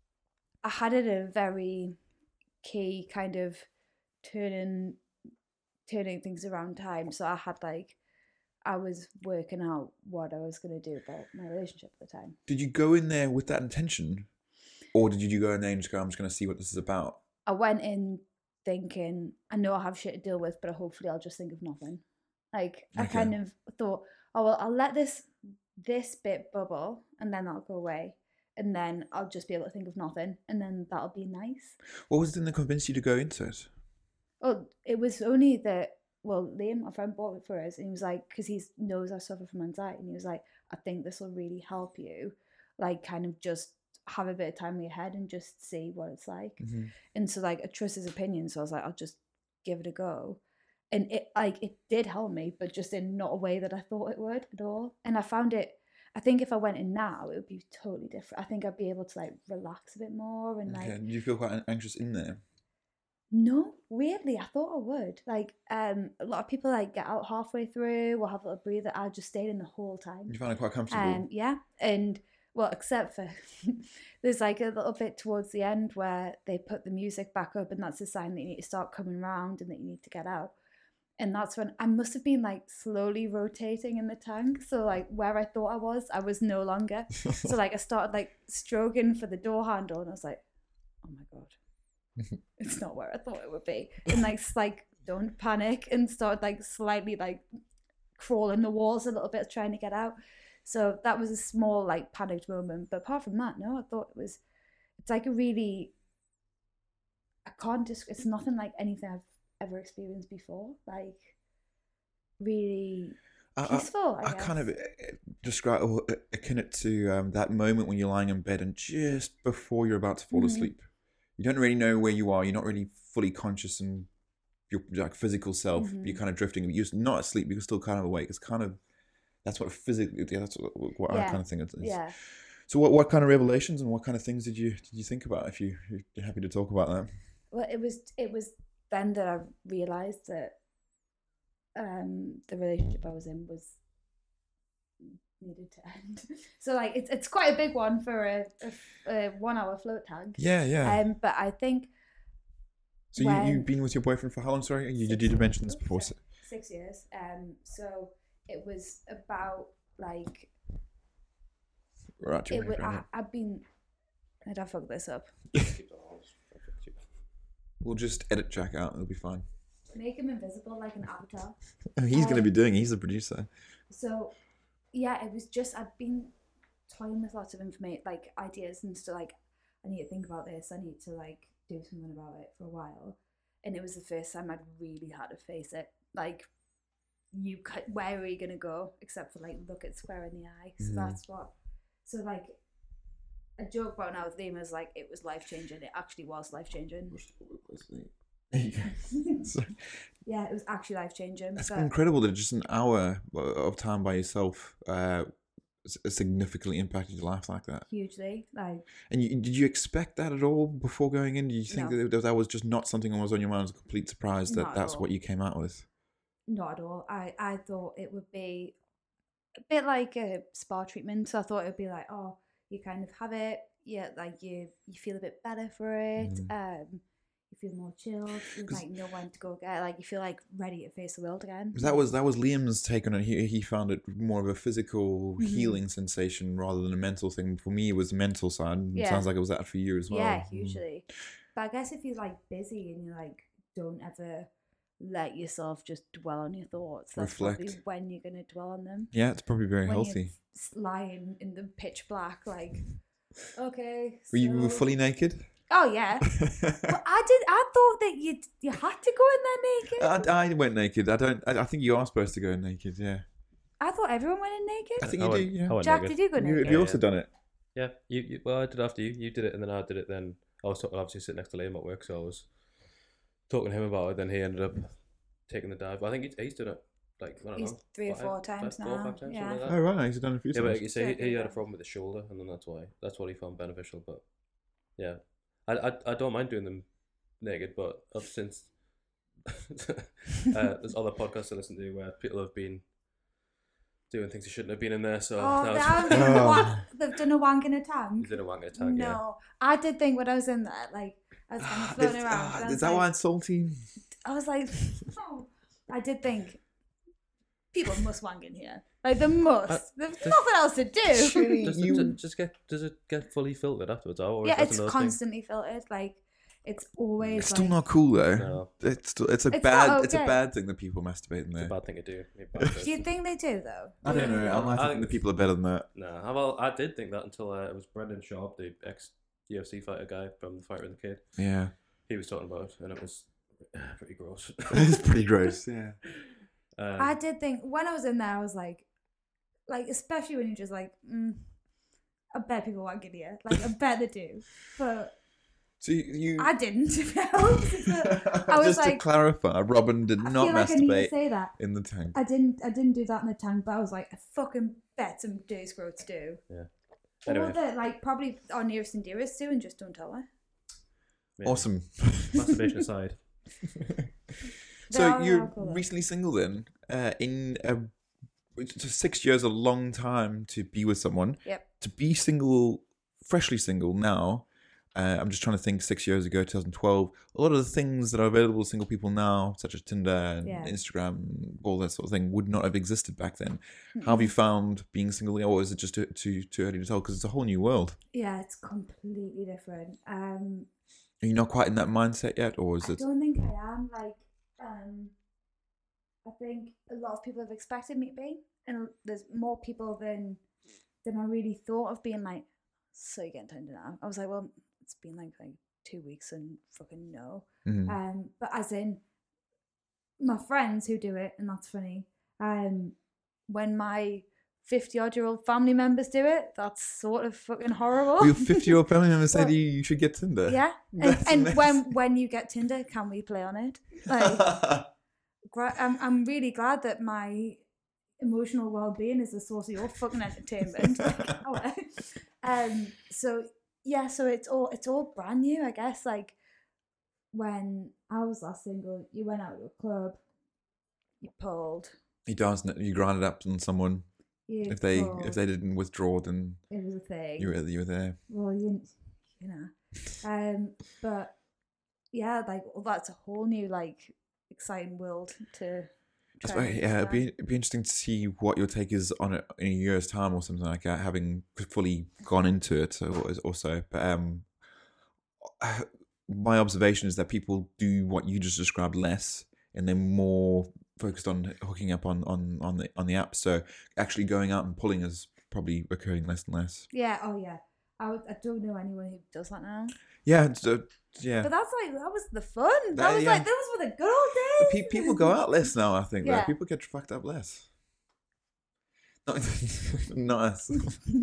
I had it at a very key kind of turning, turning things around time. So I had like, I was working out what I was going to do about my relationship at the time. Did you go in there with that intention, or did you go in there and just go, "I'm just going to see what this is about"? I went in thinking, I know I have shit to deal with, but hopefully I'll just think of nothing. Like I Okay. kind of thought, oh well, I'll let this this bit bubble, and then that'll go away, and then I'll just be able to think of nothing, and then that'll be nice. What was it that convinced you to go into it? Oh, it was only that. Well, Liam, my friend, bought it for us, and he was like, because he knows I suffer from anxiety, and he was like, I think this will really help you, like, kind of just have a bit of time in your head and just see what it's like. Mm-hmm. And so, like, I trust his opinion, so I was like, I'll just give it a go. And it, like, it did help me, but just in not a way that I thought it would at all. And I found it. I think if I went in now, it would be totally different. I think I'd be able to like relax a bit more and like. Okay. Did you feel quite an- anxious in there? No, weirdly, I thought I would. Like, um, a lot of people like get out halfway through or have a little breather. I just stayed in the whole time. You found it quite comfortable. Um, yeah, and well, except for there's like a little bit towards the end where they put the music back up, and that's a sign that you need to start coming round and that you need to get out. And that's when I must have been like slowly rotating in the tank. So like where I thought I was, I was no longer. So like I started like stroking for the door handle, and I was like, oh my god. It's not where I thought it would be. And like, s- like don't panic, and start like slightly like crawling the walls a little bit, trying to get out. So that was a small like panicked moment. But apart from that, no, I thought it was, it's like a really, I can't just, it's nothing like anything I've ever experienced before. Like really I, I, peaceful, I, I guess. kind of uh, describe or uh, akin it to um, that moment when you're lying in bed and just before you're about to fall Mhm. asleep, you don't really know where you are. You're not really fully conscious in your like physical self. Mhm. You're kind of drifting. You're not asleep. You're still kind of awake. It's kind of that's what physically. Yeah, that's what, what I Yeah. kind of think it is. Yeah. So what what kind of revelations and what kind of things did you did you think about? If you if you're happy to talk about that. Well, it was it was then that I realised that um, the relationship I was in was needed to end. So like it's it's quite a big one for a, a, a one hour float tag. Yeah, yeah. Um, but I think so you when- you've been with your boyfriend for how long? Sorry, you Six did you mention years. this before? Six years. Um, so it was about like Right, it would. I, I've been. I'd have fucked this up. We'll just edit Jack out. It'll be fine. Make him invisible like an avatar. He's going to Um, be doing. He's the producer. So, yeah, it was just I'd been toying with lots of information, like ideas and stuff. Like, I need to think about this. I need to like do something about it for a while. And it was the first time I'd really had to face it. Like, you, c- where are you gonna go? Except for like look it square in the eye. So Mhm. that's what. So like, a joke about now with Liam is like it was life changing. It actually was life changing. So, Yeah, it was actually life changing. that's But incredible that just an hour of time by yourself uh, s- significantly impacted your life like that. hugely, like. And you, did you expect that at all before going in? Did you think No. that that was just not something that was on your mind? It was a complete surprise that Not at that's all. what you came out with? Not at all. I, I thought it would be a bit like a spa treatment. So I thought it would be like, oh, you kind of have it, yeah, like you you feel a bit better for it. Mhm. Um, you feel more chilled. You 'Cause- like know when to go get. Like you feel like ready to face the world again. 'Cause that was that was Liam's take on it. He he found it more of a physical Mhm. healing sensation rather than a mental thing. For me, it was the mental side. It Yeah. sounds like it was that for you as well. Yeah, Mm. hugely. But I guess if you're like busy and you like don't ever let yourself just dwell on your thoughts, that's probably Reflect. when you're gonna dwell on them. Yeah, it's probably very when healthy. You're s- lying in the pitch black, like, okay. Were you so- fully naked? Oh yeah. But I did. I thought that you you had to go in there naked. I, I went naked. I don't. I, I think you are supposed to go naked. Yeah. I thought everyone went in naked. I think I you went, do. Yeah. I went Jack, naked. did you go You, naked? have you Yeah, also yeah. done it? Yeah, you, you. Well, I did after you. You did it, and then I did it. Then I was talking, obviously sitting next to Liam at work, so I was talking to him about it. Then he ended up taking the dive. But I think he's, he's done it like I don't He's know, three or five- four five- times four or now, five times, yeah. something like Oh that. right, he's done it a few Yeah, but times. like you say, he, Sure, he had a yeah. problem with the shoulder, and then that's why that's what he found beneficial. But yeah, I I, I don't mind doing them naked, but I've since uh, there's other podcasts I listen to where people have been doing things they shouldn't have been in there. So Oh, now they it's- haven't done Oh. a wa- they've done a wank in a tank. he's in a wank attack. Yeah. No, I did think when I was in there, like I was kind of floating Is- around. ah, and I is was that like, why it's salty? I was like, oh. I did think people must wank in here. Like they must. Uh, There's does- nothing else to do. Surely Does, you- it, does it just get does it get fully filtered afterwards? Or is Yeah, that it's another thing? constantly filtered. Like it's always. It's still like, not cool though. No. It's still, it's a It's bad not it's a okay. bad thing that people masturbate in It's a there. bad thing to do. Yeah, bad Do you thing. think they do though? I don't know. I, like to I think the think- people are better than that. No, I- well, I did think that until uh, it was Brendan Schaub, the ex U F C fighter guy from the Fighter and the Kid. Yeah, He was talking about it, and it was pretty gross. it's pretty gross. Yeah. Um, I did think when I was in there, I was like, like especially when you're just like, mm, I bet people wank in here. Like I bet they do, but So you, you I didn't. To be honest. But I was just to like, clarify, Robin did I not feel like I need to masturbate say that. in the tank. I didn't. I didn't do that in the tank, but I was like, I fucking bet some dirty scrotes do. Anyway. Or that like probably our nearest and dearest do, and just don't tell her. maybe. Awesome. Masturbation aside, They So are you're alcohol, though. recently single then? Uh, in a, so six years, a long time to be with someone. Yep. To be single, freshly single now. Uh, I'm just trying to think. Six years ago, twenty twelve. A lot of the things that are available to single people now, such as Tinder and Yeah. Instagram, all that sort of thing, would not have existed back then. How have you found being single, or is it just too too, too early to tell? Because it's a whole new world. Yeah, it's completely different. Um, Are you not quite in that mindset yet, or is I it? don't think I am. Like, um, I think a lot of people have expected me to be, and there's more people than than I really thought of being like. So you getting Tinder now? I was like, well, it's been like like two weeks and fucking no. Mhm. Um, but as in my friends who do it, and that's funny. Um, when my fifty odd year old family members do it, that's sort of fucking horrible. Well, your fifty-year-old family member said Well, you, you should get Tinder. Yeah, and, That's and when amazing. when you get Tinder, can we play on it? Like, gra- I'm I'm really glad that my emotional well being is the source of your fucking entertainment. Like, oh, um, so yeah, so it's all it's all brand new, I guess. Like, when I was last single, you went out to a club, you pulled, He does. You grind it up on someone. you If they pulled, if they didn't withdraw, then it was a thing. you were you were there. Well, you, you know, um, but yeah, like well, that's a whole new like exciting world to. That's try why, and yeah, it'd be, understand. it'd be interesting to see what your take is on it in a year's time or something like that, having fully gone into it or- also. But um, my observation is that people do what you just described less, and they're more focused on hooking up on, on, on the on the app. So actually going out and pulling is probably occurring less and less. Yeah. Oh yeah. I, would, I don't know anyone who does that now. Yeah, it's, uh, yeah. But that's like that was the fun. That, That- was yeah. like those were the good old But days. pe- people go out less now, I think. Yeah. Though. People get fucked up less. Not, not us.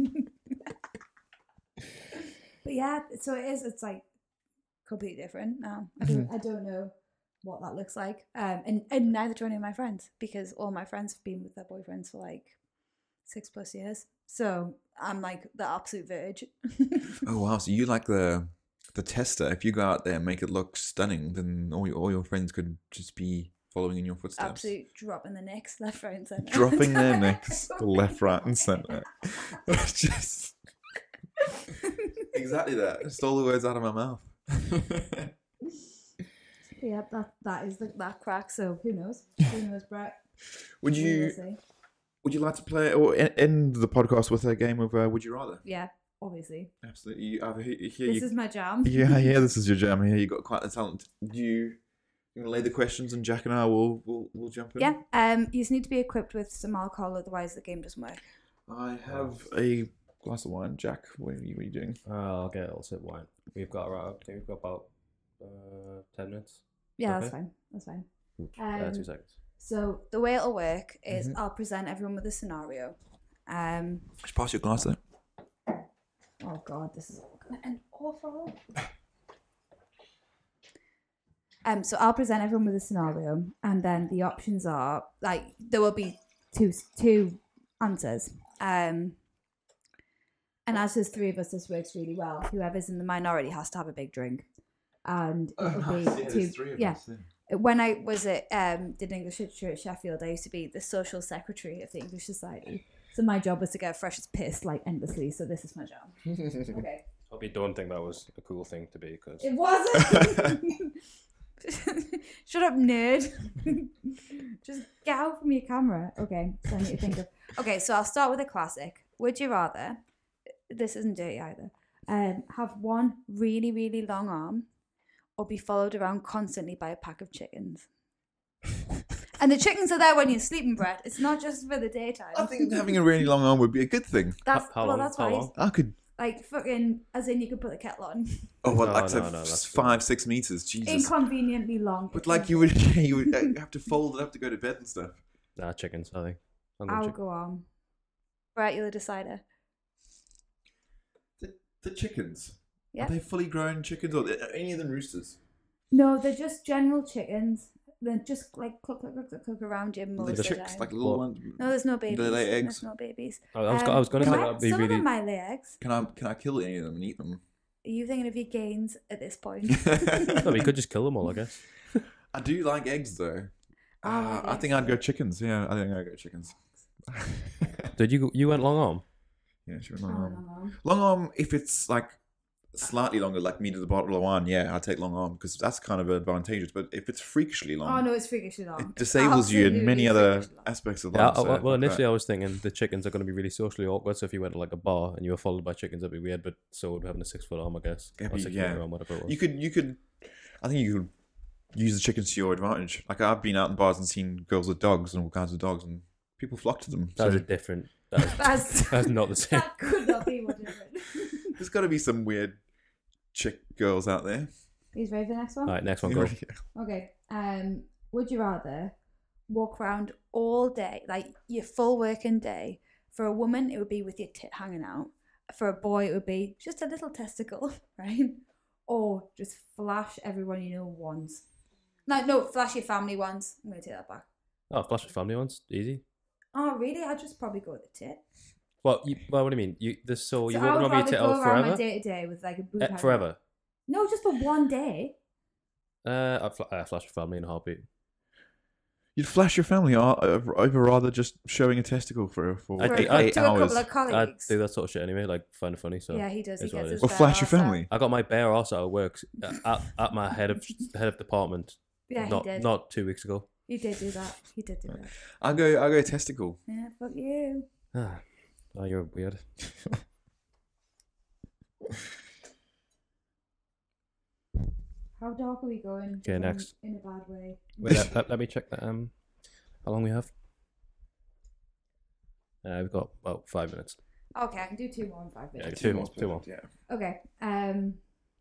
But yeah, so it is. It's like completely different now. I don't. I don't know what that looks like. Um, and and neither do any of my friends because all my friends have been with their boyfriends for like six plus years. So I'm like the absolute verge. Oh wow! So you like the the tester? If you go out there and make it look stunning, then all your, all your friends could just be following in your footsteps, Absolute dropping the necks left, right, and centre. dropping their necks left, right, and centre. Just exactly that. Stole the words out of my mouth. Yeah, that that is the, that crack. So who knows? Who knows, Brett? Would We will you see. Would you like to play or e- end the podcast with a game of uh, Would You Rather? Yeah, obviously. Absolutely. You, I hear, hear This you. is my jam. Yeah, yeah. This is your jam here. You got quite the talent. Do you? You want to lay the questions, and Jack and I will will will jump in. Yeah. Um, you just need to be equipped with some alcohol, otherwise the game doesn't work. I have a glass of wine. Jack, what are you, what are you doing? Uh, I'll get a little sip of wine. We've got right. I think we've got about uh, ten minutes. Yeah, Okay. that's fine. That's fine. uh, Um, two seconds. So the way it'll work is Mhm. I'll present everyone with a scenario. Um, Just pass your glass there. oh god, this is gonna end awful. Um, so I'll present everyone with a scenario, and then the options are like there will be two two answers. Um, and as there's three of us, this works really well. Whoever's in the minority has to have a big drink, and it'll be two. Yeah. When I was at um, did English literature at Sheffield, I used to be the social secretary of the English Society. So my job was to get fresh as piss like endlessly. So this is my job. Okay. Hope you don't think that was a cool thing to be, because It wasn't. Shut up, nerd. Just get out from your camera. Okay, so I need to think of. Okay, so I'll start with a classic. Would you rather? This isn't dirty either. Um, have one really really long arm, or be followed around constantly by a pack of chickens. And the chickens are there when you're sleeping, Brett. It's not just for the daytime. I think having a really long arm would be a good thing. that's How- how well, long? that's How why. long? I could. Like fucking, as in you could put the kettle on. Oh, what? No, like no, so no, that's five, six meters. Jesus. Inconveniently long. But like you would, you would uh, have to fold it up to go to bed and stuff. nah, chickens. I think. I'm going I'll chicken. go on. Brett, you're the decider. The, the chickens. Yeah. Are they fully grown chickens, or are any of them roosters? No, they're just general chickens. They're just like cluck, cluck, cluck, cluck, cluck around you most Like of the chicks, time. like little What? ones. No, there's no babies. Do they lay eggs? There's no babies. I was, Um, I was going they to say might- that'd be some of really. them might lay eggs. Can I can I kill any of them and eat them? Are you thinking of your gains at this point? No, we could just kill them all, I guess. I do like eggs though. I like Uh, I eggs think I'd too. go chickens. Yeah, I think I'd go chickens. Did you? You went long arm. Yeah, sure. Oh, Long arm. no, no. Long arm, if it's like slightly longer, like me to the bottle of wine, yeah, I'd take long arm because that's kind of advantageous. But if it's freakishly long, Oh no, it's freakishly long. it It's disables you in absolutely many other freakishly long. aspects of Yeah. life. I- so well, well, fuck that. initially I was thinking the chickens are going to be really socially awkward. So if you went to like a bar and you were followed by chickens, that'd be weird. But so would having a six foot arm, I guess. Yeah, Or but six yeah. meter arm, whatever it was. You could, you could, I think you could use the chickens to your advantage. Like I've been out in bars and seen girls with dogs and all kinds of dogs, and people flock to them. That's So a different. That is, That's that's not the same. that could not be more different. there's got to be some weird chick girls out there. Are you ready for the next one? All right, next one, go. Okay. Um, would you rather walk around all day, like your full working day? For a woman, it would be with your tit hanging out. For a boy, it would be just a little testicle, right? Or just flash everyone you know once. No, no, flash your family once. I'm gonna take that back. Oh, flash with family ones, easy. Oh, really? I'd just probably go with the tit. Well, you, well, what do you mean? You this so, you so I walking would around with your rather tit go out around my forever? day to day with like a boob Eh, hanging out. forever. No, just for one day. Uh, I, fl- I flash my family in a heartbeat. You'd flash your family o- over rather just showing a testicle for for I For think a, I- eight to a hours. couple of I colleagues. do that sort of shit anyway, like find it funny. So Yeah, he does. He Is what gets it his is. Or bare flash your arse out. family. I got my bare arse out of work at, at my head of head of department. Yeah, not he did. not two weeks ago. He did do that. He did do that. I'll go. I'll go testicle. Yeah, fuck you. Ah, oh, you're weird. How dark are we going? Okay, Going next. In a bad way. Wait, let, let, let me check that. Um, how long we have? Uh, we've got about five minutes. Okay, I can do two more in five Yeah, minutes. two more, two more. Yeah. Okay. Um,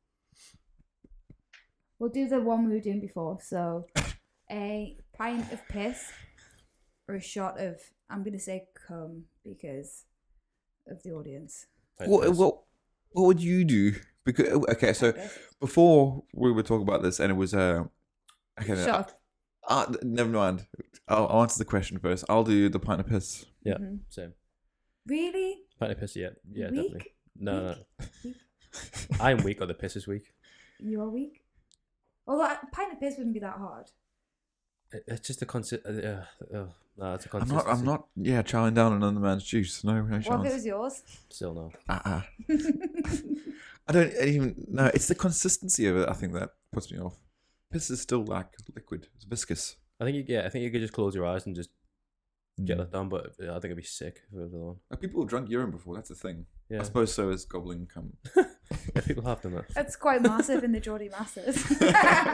we'll do the one we were doing before. So, a pint of piss or a shot of, I'm gonna say cum because of the audience. What, what what would you do? Because okay, so before we were talking about this, and it was uh, okay, no, Shot. uh, uh, never mind. I'll, I'll answer the question first. I'll do the pint of piss. Yeah, Mhm. same. Really? Pint of piss, yeah, yeah, Weak? definitely. No, no, Weak? I'm weak or the piss is weak. You're weak. Although a pint of piss wouldn't be that hard. It, it's just a consi- uh, uh, uh, no, it's a I'm consistency. not. I'm not. Yeah, chowing down on another man's juice. No, no What if it chance. was yours? Still no. Uh-uh. I don't even. No, it's the consistency of it. I think that puts me off. Piss is still like liquid. It's viscous. I think you, yeah, I think you could just close your eyes and just get Mm. that done. But I think it'd be sick if it was the one. Like, people have drunk urine before. That's the thing. Yeah, I suppose so is gobbling cum. yeah, people have done that. That's quite massive in the Geordie masses. Okay,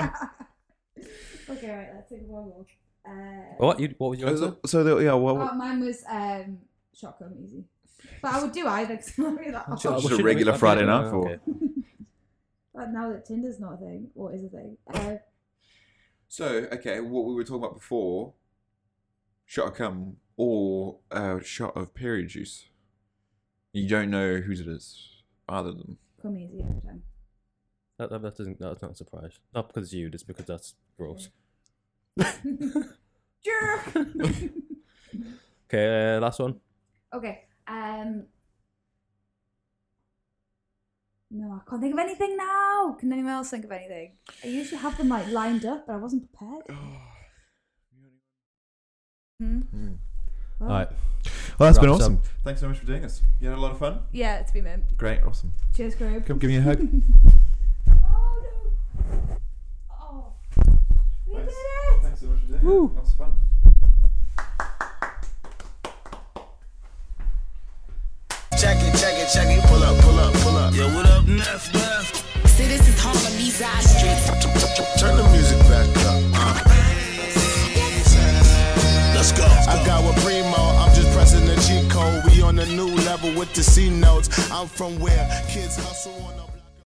right, let's take one more. Uh, What you? What was your answer? So, so the, yeah, well, oh, mine was um, shotgun, easy. But I would do either because I'm not really that hard. Sure. Just a Shouldn't regular we- Friday okay, night uh, for- okay. But now that Tinder's not a thing, or is a thing. Uh, so okay, what we were talking about before, shot of cum or a shot of period juice. You don't know whose it is, either of them. come easy every time. That, that, that doesn't. That's not a surprise. Not because it's you. Just because that's gross. Jerk! Okay, uh, last one. Okay. Um. No, I can't think of anything now. Can anyone else think of anything? I usually have them like lined up, but I wasn't prepared. Hmm? Mm. Well, All right. Well, that's been Wraps up. awesome. Thanks so much for doing this. You had a lot of fun. Yeah, it's been mint. Great, awesome. Cheers, Craig. Come give me a hug. Oh no! Oh, we did it! Thanks so much for doing Woo. it. That was fun. Check it, check it, check it. Pull up, pull up, pull up. Yo, what up, Neff, Neff? See, this is Harlem, these eye streets. Turn the music back up. Uh. Let's go. I got with Primo. I'm just pressing the G code. We on a new level with the C notes. I'm from where kids hustle on the block.